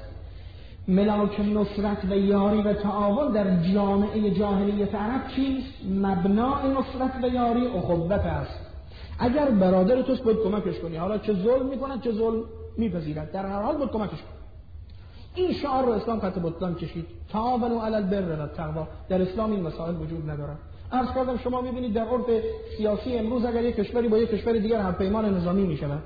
ملاک نصرت و یاری و تعاون در جامعه جاهلیت عرب چیست؟ مبنای نصرت و یاری اخوت است. اگر برادر توست باید کمکش کنی، حالا چه ظلم میکند چه ظلم میپذیرد، در هر حال باید کمکش کنی. این شعار رو اسلام خط بطلان کشید. تعاونوا علی البر والتقوا. در اسلام این مسائل وجود ندارد. عرض کردم شما میبینید در عرف سیاسی امروز اگر یک کشوری با یک کشور دیگر هم پیمان نظامی میشود،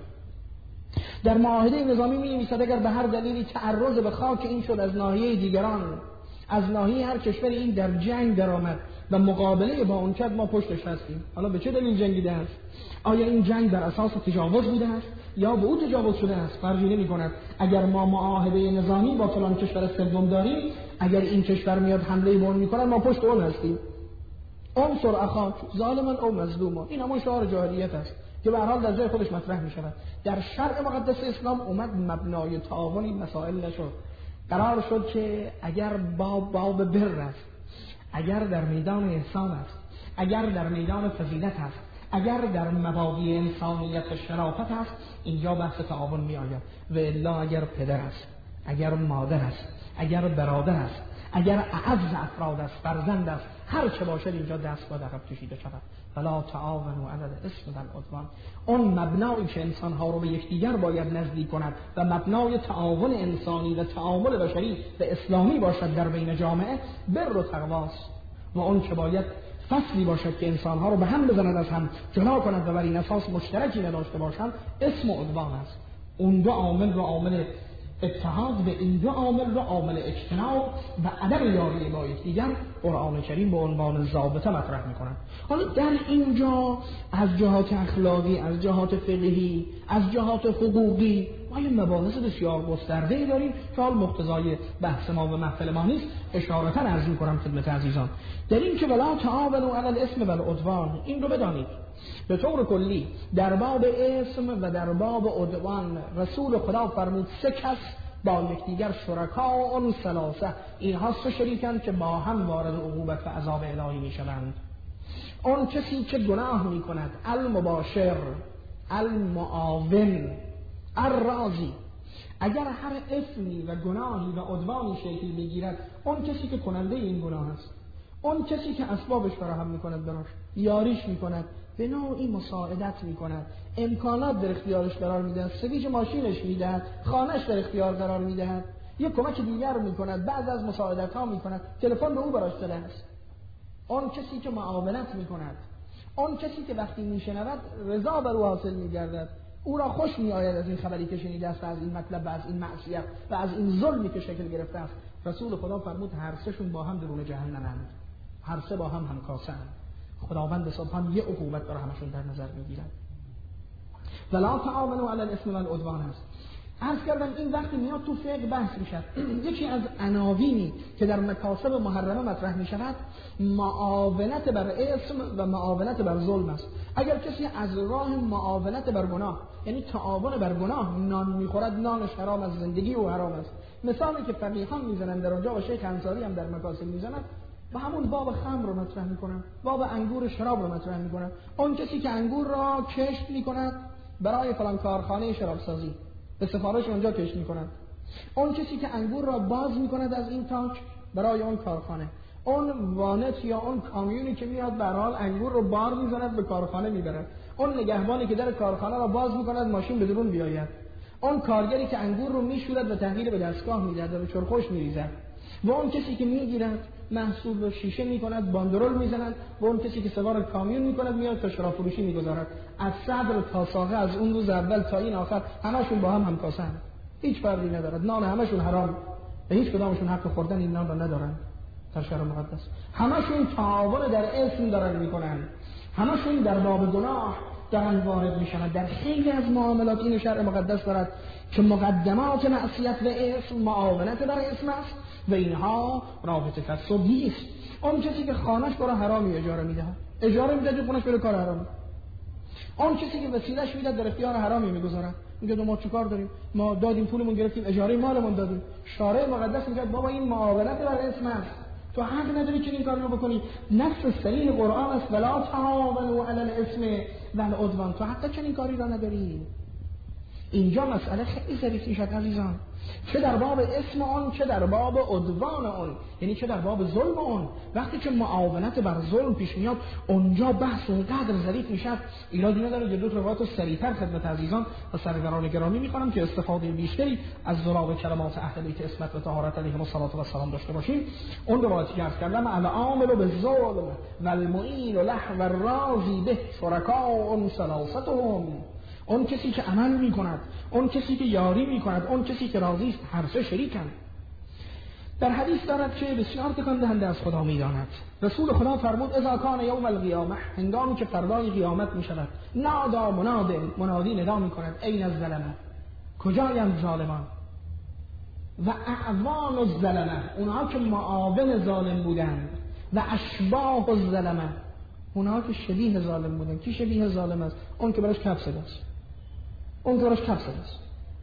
در معاهده نظامی می‌نویسد اگر به هر دلیلی تعرض به خاک این شد از ناحیه دیگران، از ناحیه هر کشور این در جنگ درآمد و مقابله با اون کرد، ما پشتش هستیم. حالا به چه دلیل جنگیده است؟ آیا این جنگ بر اساس تجاوز بوده است یا به او تجاوز شده است؟ فرقی نمی‌کند. اگر ما معاهده نظامی با فلان کشور سوم داریم، اگر این کشور میاد حمله به اون می‌کند ما پشت اون هستیم. انصر اخاک ظالما او مظلوما. این همون شعار جاهلیت است که به هر حال در جای خودش مطرح می شود. در شرع مقدس اسلام اومد مبنای تعاون این مسائل نشد. قرار شد که اگر باب بر است، اگر در میدان احسان است، اگر در میدان فضیلت است، اگر در مبادی انسانیت و شرافت است، اینجا بحث تعاون می آید. و الا اگر پدر است، اگر مادر است، اگر برادر است، اگر اعز افراد است، فرزند است، هر چه باشد اینجا دست باید عقب کشیده شود. فلا تعاونوا علی الاثم والعدوان. اون مبنایی که انسان‌ها رو به یکدیگر باید نزدیک کند و مبنای تعاون انسانی و تعامل بشری و اسلامی باشد در بین جامعه، بر و تقواست. و اون که باید فصلی باشد که انسان‌ها رو به هم بزند، از هم جدا کند و بر این اساس مشترکی نداشته باشند، اسم و عدوان است. اون دو عامل رو عامل اتحاد و این دو عامل رو عامل اجتناب و عدم یاری با یکدیگر قرآن کریم به عنوان ضابطه مطرح می‌کند. حالا در اینجا از جهات اخلاقی، از جهات فقهی، از جهات حقوقی ما یه مباحث بسیار گسترده‌ای داریم که حال مقتضای بحث ما و محفل ما نیست. اشارةً عرض می‌کنم خدمت عزیزان در این که ولا تعاونوا علی الاثم والعدوان، این رو بدانید به طور کلی در باب اسم و در باب عدوان رسول خدا فرمود سه کس با یکدیگر شرکاء ثلاثه، اینها سه شریکند که با هم وارد عقوبت و عذاب الهی میشوند. اون کسی که گناه میکند، المباشر، المعاون، الراضی، اگر هر اسمی و گناهی و عدوانی شکل بگیرد، اون کسی که کننده این گناه است، اون کسی که اسبابش فراهم میکند، براش یاریش میکند، به نوعی مساعدت میکند، امکانات در اختیارش قرار میدهد، سویج ماشینش میدهد، خانهش در اختیار قرار میدهد، یک کمک دیگر میکند، بعد از مساعدت ها میکند، تلفن به او براش زده است. اون کسی که معاونت میکند، اون کسی که وقتی میشنود رضا بر او حاصل میگردد، او را خوش میآید از این خبری که شنیده است، از این مطلب و از این معصیت و از این ظلمی که شکل گرفته است. رسول خدا فرمود هر سهشون با هم درون جهنمند، هر سه با هم همکاسه‌اند. خداوند سبحان یه عقوبت برای همشون در نظر میگیرد. ولا تعاونوا علی الاثم والعدوان است. عرض کردم این وقتی میاد تو فقه بحث میشه، یکی از عناوینی که در مکاسب محرمه مطرح میشود معاونت بر اسم و معاونت بر ظلم است. اگر کسی از راه معاونت بر گناه، یعنی تعاون بر گناه، نان میخورد، نانش حرام از زندگی و حرام است. مثالی که فقیهان میزنن در اونجا و شیخ انصاری هم در مکاسب میزنن، و همون باب خمر رو مطرح میکنن، باب انگور شراب رو مطرح میکنن. اون کسی که انگور را کشت میکند برای فلان کارخانه شراب سازی، به سفارش اونجا کشت میکند. اون کسی که انگور را باز میکند از این تاک برای اون کارخانه، اون وانت یا اون کامیونی که میاد به هر حال انگور رو بار میزند به کارخانه میبرد، اون نگهبانی که در کارخانه را باز میکند ماشین بدون بیاید، اون کارگری که انگور رو میشورد و تحویل به دستگاه میدهد و به چرخوش میریزد، و اون کسی که میگیرد محصول رو شیشه میکند، باندرول میزند، و اون کسی که سوار کامیون میکند میاد تا شراب فروشی میگذارد. از صدر تا ساقه، از اون روز اول تا این آخر همشون با هم همکاسن، هیچ فرقی ندارد، نان همشون حرام و هیچ کدامشون حق خوردن این نان را ندارن در شرع مقدس. همشون تعاون در اسم دارن میکنن، همشون در باب گناه دارن وارد میشن. در خیلی از معاملات این شرع مقدس دارد که مقدمات معصیت و اسم معاونت بر اسم است و اینها رابطه کسب نیست. اون کسی که خانه‌اش برای حرامی اجاره میده، اجاره میده جو خونش بره کار حرام. اون کسی که وسیله‌اش میده در اختیار حرامی میگذاره، میگه ما چیکار داریم، ما دادیم پولمون گرفتیم، اجاره مالمون دادیم. شارع مقدس میگه بابا این معاونت بر اسم است، تو حق نداری که این کار رو بکنی. نص صریح قرآن است ولا تعاونوا علی الاثم والعدوان، تو حق چنین کاری را نداری. اینجا مسئله خیلی ظریف میشه عزیزان، چه در باب اسم اون، چه در باب عدوان اون، یعنی چه در باب ظلم اون. وقتی که معاونت بر ظلم پیش میاد اونجا بحث اونقدر ظریف میشه ایرادی نداره. جلوی روایات سریعتر خدمت عزیزان و سروران گرامی میکنم که استفاده بیشتری از ضراب کلمات اهل بیت عصمت و طهارت علیهم السلام داشته باشیم. اون روایتی که عرض کردم العامل بالظلم والمعین له والراضی به شرکاء ثلاثتهم، اون کسی که عمل میکند، اون کسی که یاری میکند، اون کسی که راضی است، هر سه شریکند. در حدیث دارد که بسیار تکان دهنده از خدا میداند. رسول خدا فرمود اذا کان یوم القیامه، هنگامی که فردای قیامت میشود، نادا منادی ندا میکند این الظلمه، کجایند ظالمان، و اعوان الظلمه، اونها که معاون ظالم بودند، و اشباه الظلمه، اونها که شبیه ظالم بودند. کی شبیه ظالم است؟ اون که براش کف زده است، اون که براش کف زده است.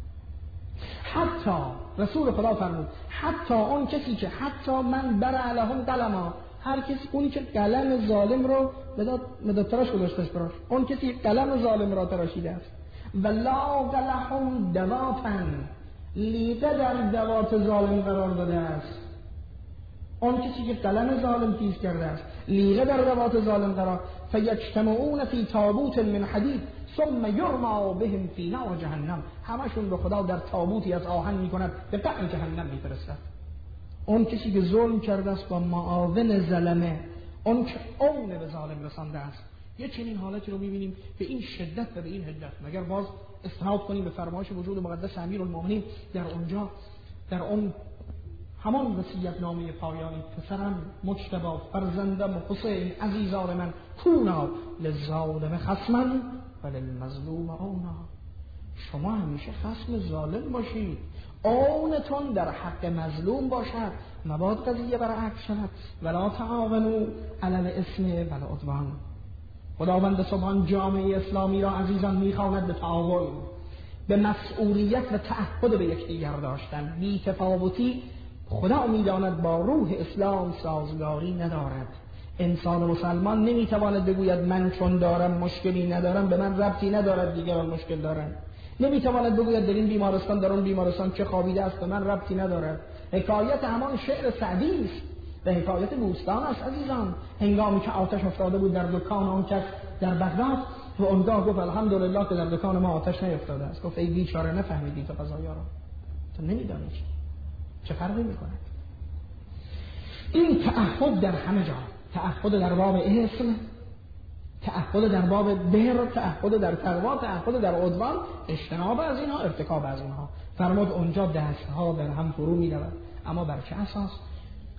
حتی رسول خدا فرمود حتی اون کسی که حتی من برع لهم قلما، هر کسی اونی که قلم ظالم رو مداد تراش گذاشتش براش، اون کسی که قلم ظالم را تراشیده است، و لا لهم دواتن، لیقه در دوات ظالم قرار داده است. اون کسی که قلم ظالم تیز کرده است، لیغه در دوات ظالم قرار، فیجتمعون فی تابوت من حدید ثم یرما بهم فی نار جهنم، همشون به خدا در تابوتی از آهن میکند به قعر جهنم میفرستد. اون کسی که ظلم کرده است با معاون ظلمه، اون که اون به ظالم رسانده است. یه چنین حالتی رو میبینیم به این شدت و به این حدت. مگر باز استناد کنیم به فرمایش وجود مقدس امیرالمومنین در اونجا، در اون همان وصیت نامه پایانی، پسرم مجتبی فرزندم حسین عزیزان من، کونا للظالم خصما و للمظلوم اونا، شما همیشه خصم ظالم باشید، اونتون در حق مظلوم باشد، مباد قضیه برعکس شود. ولا تعاونوا علی الاثم والعدوان. خداوند سبحان جامعه اسلامی را عزیزان میخواند به تعاون، به مسئولیت و تعهد به یکدیگر داشتن. بی تفاوتی خدا میداند با روح اسلام سازگاری ندارد. انسان مسلمان نمیتواند بگوید من چون دارم مشکلی ندارم به من ربطی ندارد دیگران مشکل دارند. نمیتواند بگوید در این بیمارستان در اون بیمارستان چه خوابیده است به من ربطی ندارد. حکایت همان شعر سعدی است و حکایت بوستان است عزیزان. هنگامی که آتش افتاده بود در دکان آن کس در بغداد و اونگاه گفت الحمدلله که در دکان ما آتش نیفتاده است. گفت ای بیچاره نفهمیدی تو قضایا را، تو نمیدانی چه فرقی میکند. این تعهد در همه جا، تعهد در باب اسم، تعهد در باب بر، تعهد در تقوا، تعهد در عدوان، اجتناب از اینها، ارتکاب از اینها. فرمود اونجا دستها در هم فرو می‌رود. اما بر چه اساس؟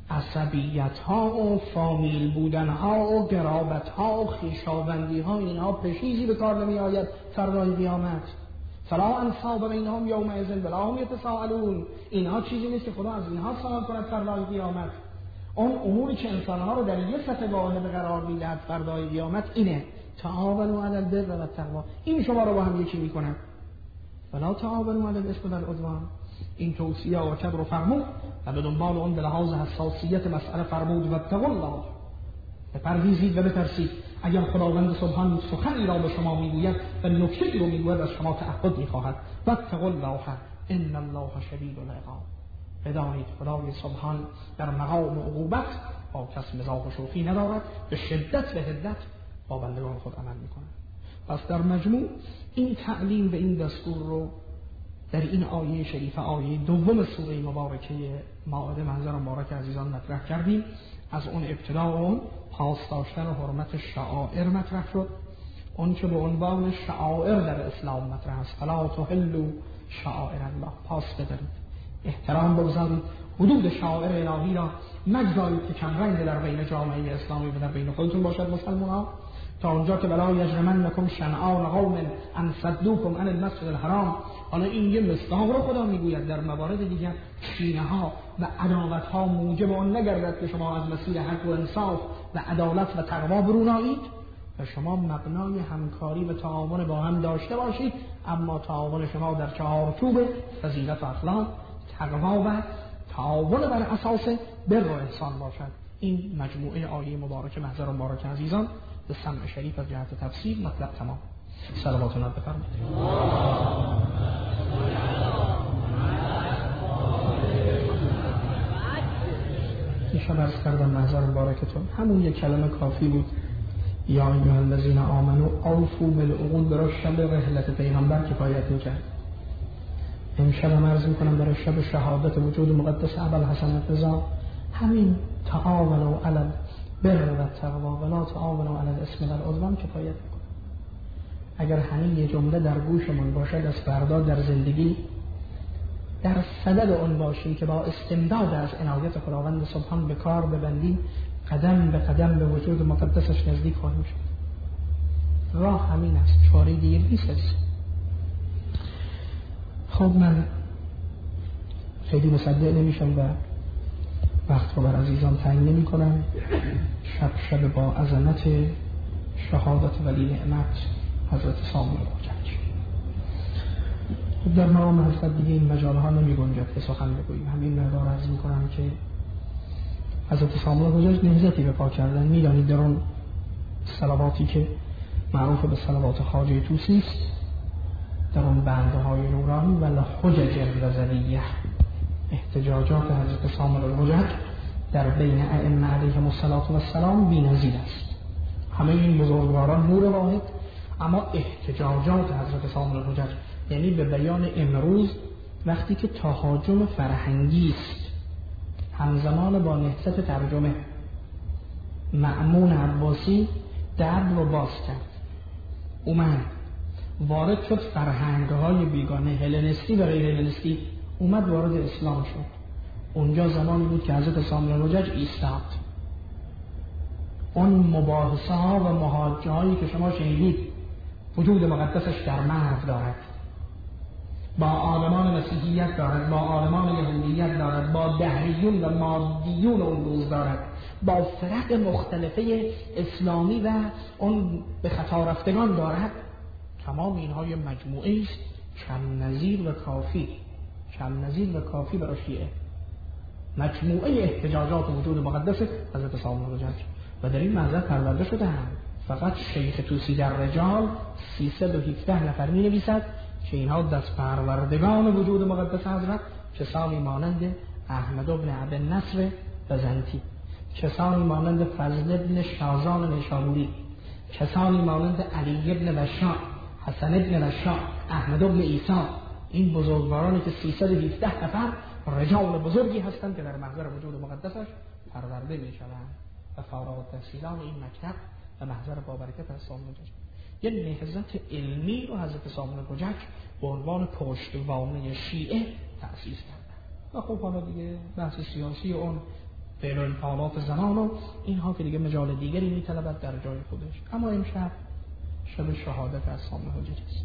عصبیت ها و فامیل بودن ها و قرابت ها و خویشاوندی ها، اینها پشیزی به کار نمی آید فردای قیامت. فلا انصاب بینهم یومئذ ولا هم یتساءلون. اینها چیزی نیست که خدا از اینها سوال کند فردای قیامت. اون اموری که انسانها رو در یک سطح واحد قرار میدهد فردای قیامت اینه: تعاونوا علی البر و التقوا. این شما رو با هم یکی میکنه. ولا تعاونوا علی الاثم والعدوان. این توصیه آکد رو فرمود و به دنبال اون به لحاظ حساسیت مسئله فرمود: واتقوا الله. بپرهیزید و بترسید. اگر خداوند سبحان سخنی را به شما میگوید و نکته‌ای رو میگوید از شما تعهد میخواهد: واتقوا الله ان الله شدید العقاب. بدانید خدای سبحان در مقام عقوبت با کس مزاح و شوخی ندارد، به شدت و حدت با بندگان خود عمل میکند. پس در مجموع این تعلیم و این دستور رو در این آیه شریفه، آیه دوم سوره مبارکه مائده، منظر مبارک عزیزان مطرح کردیم. از اون ابتدا اون پاس داشتن و حرمت شعائر مطرح شد، اون که به عنوان شعائر در اسلام مطرح است: فلا تحلوا شعائر الله. پاس بدارید، احترام بگذارید، حدود شعائر الهی را مگذارید که کمرنگ در بین جامعه اسلامی و در بین خودتون باشد مسلمانان، تا اونجا که ولا یجرمنکم شنآن قوم ان صدوکم عن المسجد الحرام. حالا این یه مصداق رو خدا میگوید در موارد دیگر: کینه ها و عداوت ها موجب آن نگردد که شما از مسیر حق و انصاف و عدالت و تقوا برونایید و شما مبنای همکاری و تعاون با هم داشته باشید، اما تعاون شما در چهارچوب فضیلت و اخلاق، تقوا و تعاون بر اساس بر و احسان باشد. این مجموعه آیه مبارکه محضر مبارک عزیزان به سمع شریف از جهت تفسیر مطلب تمام. صلوات الله بفرمایید. این شب عرض کردم محضر مبارکتون همون یک کلمه کافی بود: یا ایها الذین آمنوا اوفوا بالعقود. برای شب رحلت پیغمبر کفایت میکرد. امشب هم عرض میکنم برای شب شهادت وجود مقدس ابوالحسن رضا همین تعاونوا علی البر و التقوا ولا تعاونوا علی الاثم والعدوان کفایت میکنه. اگر همین یه جمله در گوشمون باشد از فردا در زندگی در صدد اون باشیم که با استمداد از عنایت خداوند سبحان به کار ببندیم، قدم به قدم به وجود مقدسش نزدیک خواهیم شد. راه همین است، چاره دیگه نیست. خب من خیلی مصدق نمیشم و وقت رو بر عزیزان تعیین نمی کنم. شب با عظمت شهادت ولی نعمت حضرت سامون حجج. خب در مقام حضرت دیگه این مجال ها نمی گنجد که سخن بگوییم. همین مقدار عرض می کنم که حضرت سامون حجج نهضتی به پا کردن. میدانید در اون صلواتی که معروف به صلوات خواجه طوسی است، در اون بندهای نورانی و لحجج رضویه، احتجاجات حضرت سامون الحجج در بین ائمه علیهم السلام بی‌نظیر است. همه این بزرگواران نور واحد، اما احتجاجات حضرت سامون الحجج یعنی به بیان امروز وقتی که تهاجم فرهنگی است همزمان با نهضت ترجمه، مأمون عباسی در رو باز کرد، اومد وارد شد، فرهنگ‌های بیگانه هلنستی و غیر هلنستی اومد وارد اسلام شد. اونجا زمانی بود که حضرت سامون الحجج ایستاد. اون مباحثه ها و محاجه هایی که شما شنیدید وجود مقدسش در محو دارد، با عالمان مسیحیت دارد، با عالمان یهودیت دارد، با دهریون و مادیون اون روز دارد، با فرق مختلفه اسلامی و اون به خطا رفتگان دارد. تمام اینها یه مجموعه است کم نظیر و کافی برای شیعه. مجموعه احتجاجات وجود مقدس حضرت سامون الحجج و در این منظر پرورده شده هم. فقط شیخ طوسی در رجال 317 نفر می نویسد که اینها دست پروردگان وجود مقدس حضرت، کسانی مانند احمد بن عبد النصر بزنطی، کسانی مانند فضل بن شازان نیشابوری، کسانی مانند علی بن بشار، حسن بن بشار، احمد بن عیسی. این بزرگوارانی که 317 نفر رجال بزرگی هستند که در محضر وجود مقدسش پرورده می شوند و فارغ التحصیلان این مکتب و محضر بابرکت از سامون الحجج. یه نهضت علمی رو حضرت سامون الحجج به عنوان پشتوانه شیعه تأسیس کردن. و خب حالا دیگه بحث سیاسی اون فعل الحالات زنان و اینها که دیگه مجال دیگری میطلبد در جای خودش. اما امشب شب شهادت از سامع حجج است.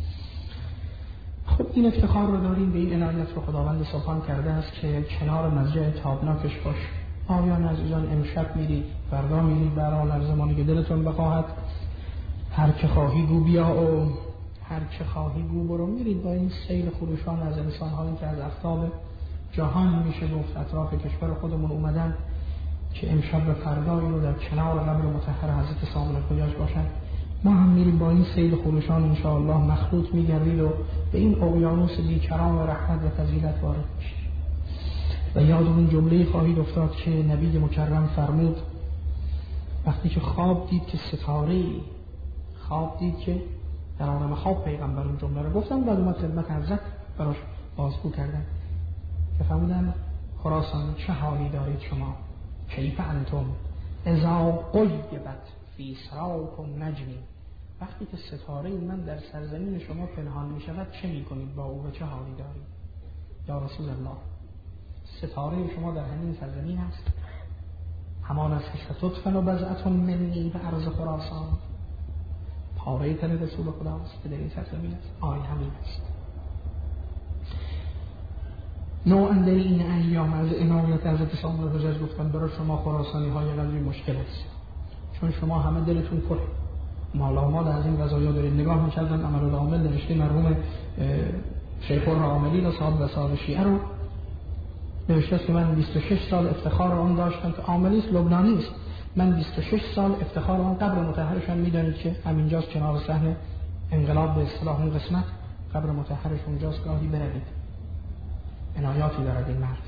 خب این افتخار رو داریم، به این عنایت رو خداوند سبحان کرده است که کنار مضجع تابناکش باش. آقایان عزیزان، امشب میرید، فردا میرید، در حال زمانی که دلتون بخواهد، هر که خواهی گو بیا و هر که خواهی گو برو. میرید با این سیل خروشان از انسان‌هایی که از افتاب جهان میشه گفت اطراف کشور خودمون اومدن که امشب و فردایی رو در کنار قبر مطهر حضرت سامع الحجج باشن. ما هم میریم با این سیل خروشان انشاءالله مخلوط میگردید و به این اقیانوس بیکران و رحمت و فضیلت وارد میشید. و یادمون جمله خواهید افتاد که نبی مکرم فرمود وقتی که خواب دید که ستاره خواب دید که در عالم خواب پیغمبر اون جمله رو گفتن و اومد خدمت حضرت براش بازگو کردن که فرمودن خراسان چه حالی دارید شما؟ کیف انتم اذا غیبت فی سراکم نجمی. وقتی که ستاره من در سرزمین شما پنهان می شود چه می کنید با او و چه حالی دارید؟ یا رسول الله، ستاره شما در همین سرزمین است، همان از ستطفن و بزعتون منی به عرض خراسان. پاره تن رسول خدا است که در این سرزمین است. آی همین است. نوعا در این ایام از عنایت حضرت سامع الحجج گفتن برای شما خراسانی های قدری مشکل است، چون شما همه دلتون پر مالامال از این قضایا دارید. نگاه می‌کردن عمل العامل نوشته مرحوم شیخ العاملی و صاحب وسائل شیعه رو نوشته است که من 26 سال افتخار آن داشتم که عاملی است، لبنانی است. من 26 سال افتخار آن قبر مطهرشان می‌دانید که همینجاست کنار صحن انقلاب به اصطلاح اون قسمت قبر مطهرش اونجاست، گاهی بروید. عنایاتی دارد این مرد.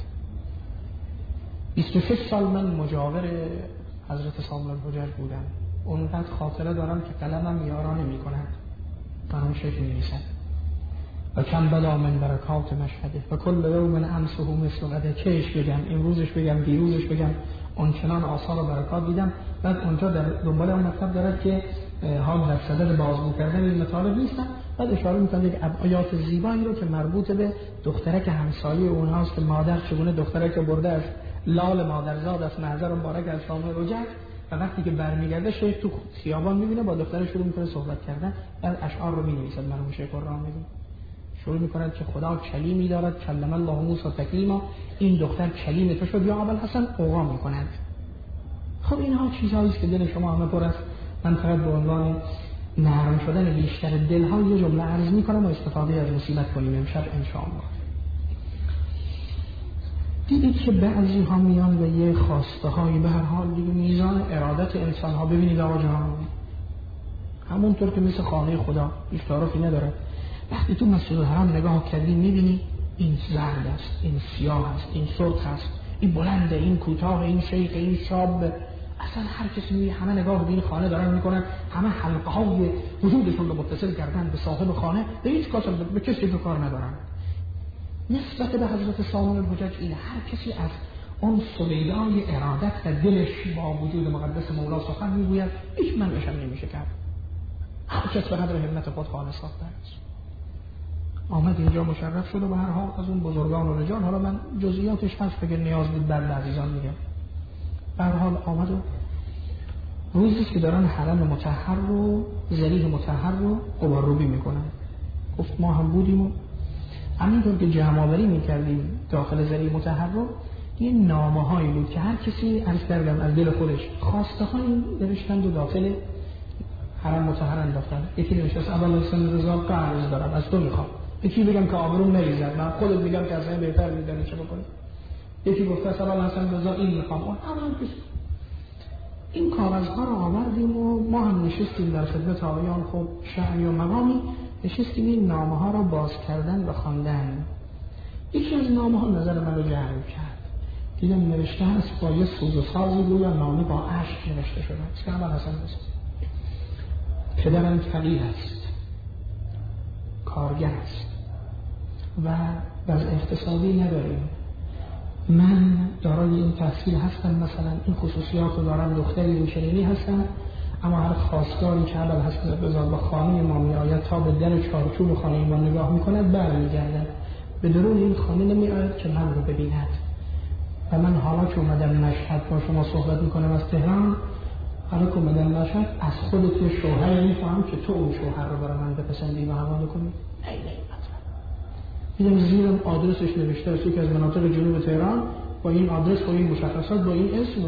26 سال من مجاور حضرت سامع الحجج بودم. اونقدر خاطره دارم که قلمم یارانه می کند من اون شکل می نویسد و کم بلا من برکات مشهده و کل یوم امسه مثل غده. چهش بگم، امروزش بگم، دیروزش بگم، اون چنان آثار و برکات دیدم. بعد اونجا در دنبال اون مطلب دارد که حال در صدد بازگو کردن این مطالب نیستن. بعد اشاره میکنه یک آیات زیبایی رو که مربوط به دخترک همسایه اونهاست که مادر چگونه دخترک برده از لال مادرزاد از محضر مبارک از سامع الحجج و وقتی که برمیگرده شیخ تو خیابان میبینه با دخترش شروع میکنه صحبت کردن. بعد اشعار رو مینویسد مرحوم شیخ الرحمتی، شروع میکنند که خدا کلیمی دارد، کلم الله موسی تکلیما، این دختر کلیم تو شد یا ابوالحسن، اوقا میکنند. خب اینها چیزهایی است که دل شما همه پر است. من فقط به عنوان نرم شدن بیشتر دلها یه جمله عرض میکنم و استفاده از مصیبت کنیم امشب انشاءالله. دیدید که بعضی ها میان و یه خواسته هایی به هر حال دیگه میزان ارادت انسان ها ببینید آقا جان همونطور که مثل خانه خدا هیچ تعارفی نداره. وقتی تو مسجد الحرام نگاه کردی میبینی این زرد است، این سیاه است، این سرخ است، این بلنده، این کوتاه، این شیخ، این شاب، اصلا هر کسی میگه همه نگاه به این خانه دارن میکنن، همه حلقه های وجودشون رو متصل کردن به صاحب خانه، به هیچ کس به کسی تو کار ندارن. نسبت به حضرت سامع الحجج این هر کسی از اون سویدای ارادت و دلش با وجود مقدس مولا سخن میگوید، هیچ منعش هم نمیشه کرد. هر کس به قدر همت خود خانه ساخته است. آمد اینجا مشرف شد و به هر حال از اون بزرگان و رجال، حالا من جزئیاتش هست اگر نیاز بود بعد عزیزان میگم. به هر حال آمد و روزی که دارن حرم مطهر رو، ذریح مطهر رو قبارروبی میکنن. گفت ما هم بودیم و همینطور که جمع‌آوری میکردیم داخل ذریح مطهر رو، یه نامه‌هایی بود که هر کسی عرض کردم از دل خودش خواسته هایی نوشتند و داخل حرم مطهر انداختن. یکی نوشته ابوالحسن رضا قرض دارم از تو میخوام، یکی بگم که آبروم نریزد، من خودت میگم که از این بهتر میدونی چه بکنی، یکی گفته ابوالحسن رضا این میخوام، اون این کاغذها رو آوردیم و ما هم نشستیم در خدمت آقایان. خب شأنی و مقامی نشستیم این نامه ها رو باز کردن و خواندن. یکی از نامه ها نظر من رو جلب کرد، دیدم نوشته هست با یه سوز و سازی بود یا نامه با اشک نوشته شده است که ابوالحسن رضا پدرم فقیر است، کارگر است و وضع اقتصادی نداریم، من دارای این تحصیل هستم، مثلا این خصوصیات رو دارم، دختری روشنینی هستم، اما هر خواستگاری که ابوالحسن رضا با خانه ما می آید تا به در چارچوب خانه ما نگاه می کند برمیگردد، به درون این خانه نمی آید که من رو ببیند. و من حالا که اومدم مشهد با شما صحبت میکنم از تهران، حالا که اومدم مشهد از خودت یه شوهری میخوام که تو اون شوهر رو برای من بپسندی و حواله کنی. دیدم زیرم آدرسش نوشته است، یکی از مناطق جنوب تهران، با این آدرس، با این مشخصات، با این اسم.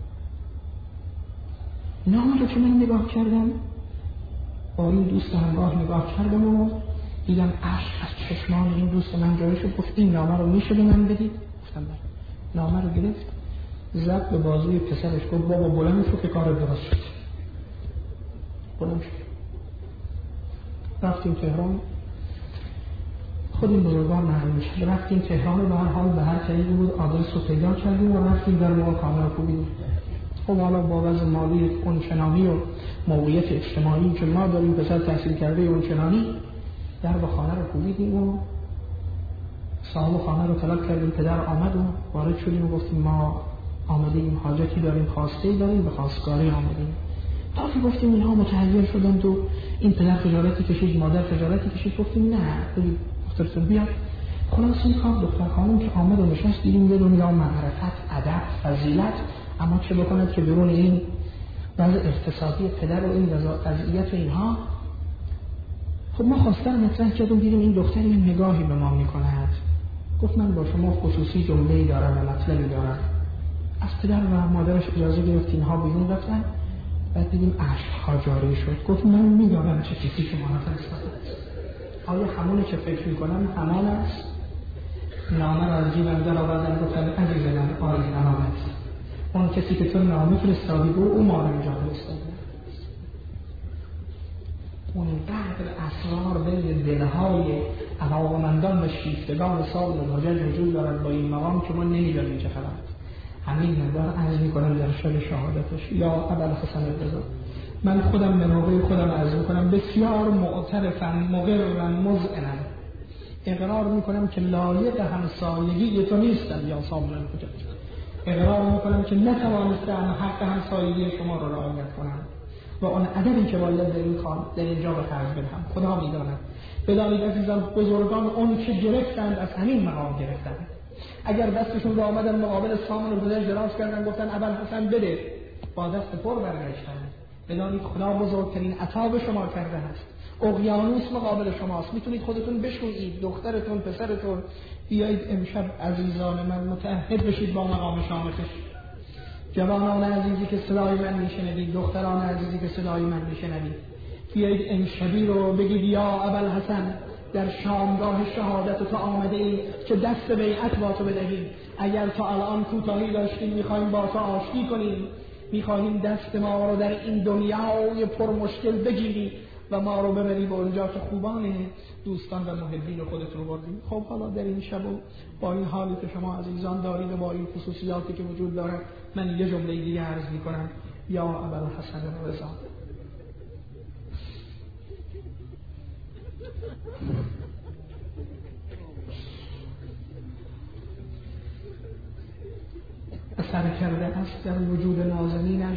نامه رو که من نگاه کردم، با این دوست همراه نگاه کردم و دیدم اشک از چشمان این دوست من جاری شد. گفت این نامه رو میشه به من بدید؟ گفتم بله. نامه رو گرفت، زد به بازوی پسرش، گفت بابا بلند شو که کار درست شد. بلند شد، رفتیم تهران. خود این بزرگان معلوم شد. رفتیم تهران و به هر حال به هر طریقی بود آدرس رو پیدا کردیم و رفتیم در موقع کامل کوبیدیم. خب حالا با وضع مالی اونچنانی و موقعیت اجتماعی که ما داریم، پسر تحصیل کرده اونچنانی، در به خانه رو کوبیدیم و صاحب خانه رو طلب کردیم. پدر آمد و وارد شدیم و گفتیم ما آمدیم، حاجتی داریم، خواسته داریم، به خواستگاری آمدیم. تا که گفتیم اینها متحیر شدن تو این پدر خجالتی کشید، مادر خجالتی کشید، گفتیم نه بگید دخترتون بیاد. خلاص این کار دختر خانم که آمد و نشست، دیدیم به دنیا معرفت، ادب، فضیلت، اما چه بکند که درون این وضع اقتصادی پدر و این وضعیت اینها. خب ما خواستن مطرح کردیم، دیدیم این دختر این نگاهی به ما میکند. گفت من با شما خصوصی جمله‌ای دارم و مطلبی دارم. از پدر و مادرش اجازه گرفت، اینها بیرون رفتن. بعد دیدیم اشک‌ها جاری شد. گفت من میدونم چه کسی شما را فرستاده. آیا همونی که فکر میکنم همان است؟ نامه را از جیبم در آوردم، گفتم عزیز من آری نامت، اون کسی که تو نامه فرستادی بود او ما را اینجا فرستاده. اون قدر اسرار بین دلهای علاقه‌مندان و شیفتگان سال الحجج وجود دارد با این مقام که ما نمیدانیم چه خبر. همین مقدار عرض میکنم در شب شهادتش. یا ابوالحسن الرضا، من خودم به موقع خودم عرض میکنم بسیار معترفم، مقررم، مذعنم، اقرار میکنم که لایق همسایگی تو نیستم یا سامون الحجج. اقرار میکنم که نتوانستم حق همسایگی شما را رعایت کنم و اون ادبی که باید در اینجا به خرج بدهم خدا میداند. بدانید عزیزان، بزرگان اون که گرفتند از همین مقام گرفتند. اگر دستشون رو آمدن مقابل سامون الحجج دراز کردن، گفتن ابوالحسن بده، با دست پر برگشتند. بدانید خدا بزرگترین عطا به شما کرده است. اقیانوس مقابل شماست، میتونید خودتون بشویید، دخترتون، پسرتون. بیایید امشب عزیزان من متعهد بشید با مقام شامخش. جوانان عزیزی که صدای من میشنوید، دختران عزیزی که صدای من میشنوید، بیایید امشبی رو بگید یا ابوالحسن در شامگاه شهادت تو آمده ای که دست بیعت با تو بدهیم. اگر تا الان کوتاهی داشتیم، میخوایم با تو آشتی کنیم، میخواهیم دست ما رو در این دنیای پر مشکل بگیری و ما رو ببری به اونجا که خوبان دوستان و محبین خودت رو بردیم. خب حالا در این شب و با این حالی که شما عزیزان دارید و با این خصوصیاتی که وجود دارد، من یه جمله دیگه عرض میکنم. یا ابوالحسن الرضا، اثر کرده است در وجود نازنینش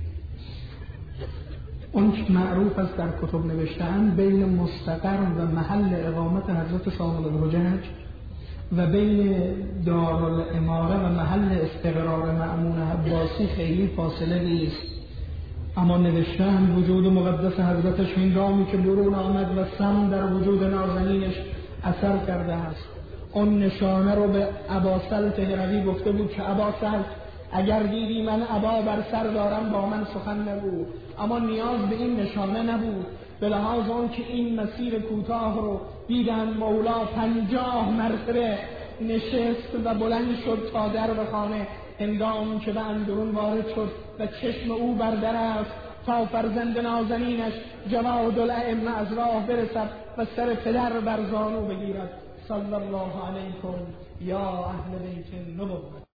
اون که معروف است در کتب نوشته‌اند بین مستقر و محل اقامت حضرت سامون الحجج و بین دارالاماره و محل استقرار مأمون عباسی خیلی فاصله نیست، اما نوشته‌اند وجود مقدس حضرتش هنگامی که برون آمد و سم در وجود نازنینش اثر کرده است. اون نشانه رو به اباسلط هروی گفته بود که اباسلط اگر دیدی من ابا بر سر دارم با من سخن نگو، اما نیاز به این نشانه نبود. به لحاظ آن که این مسیر کوتاه رو دیدن مولا 50 مرتبه نشست و بلند شد تا در به خانه. هنگام که به اندرون وارد شد و چشم او بر در است تا فرزند نازنینش جواد الائمه از راه برسد و سر پدر بر زانو بگیرد. صلی الله علیکم یا اهل بیت النبوة.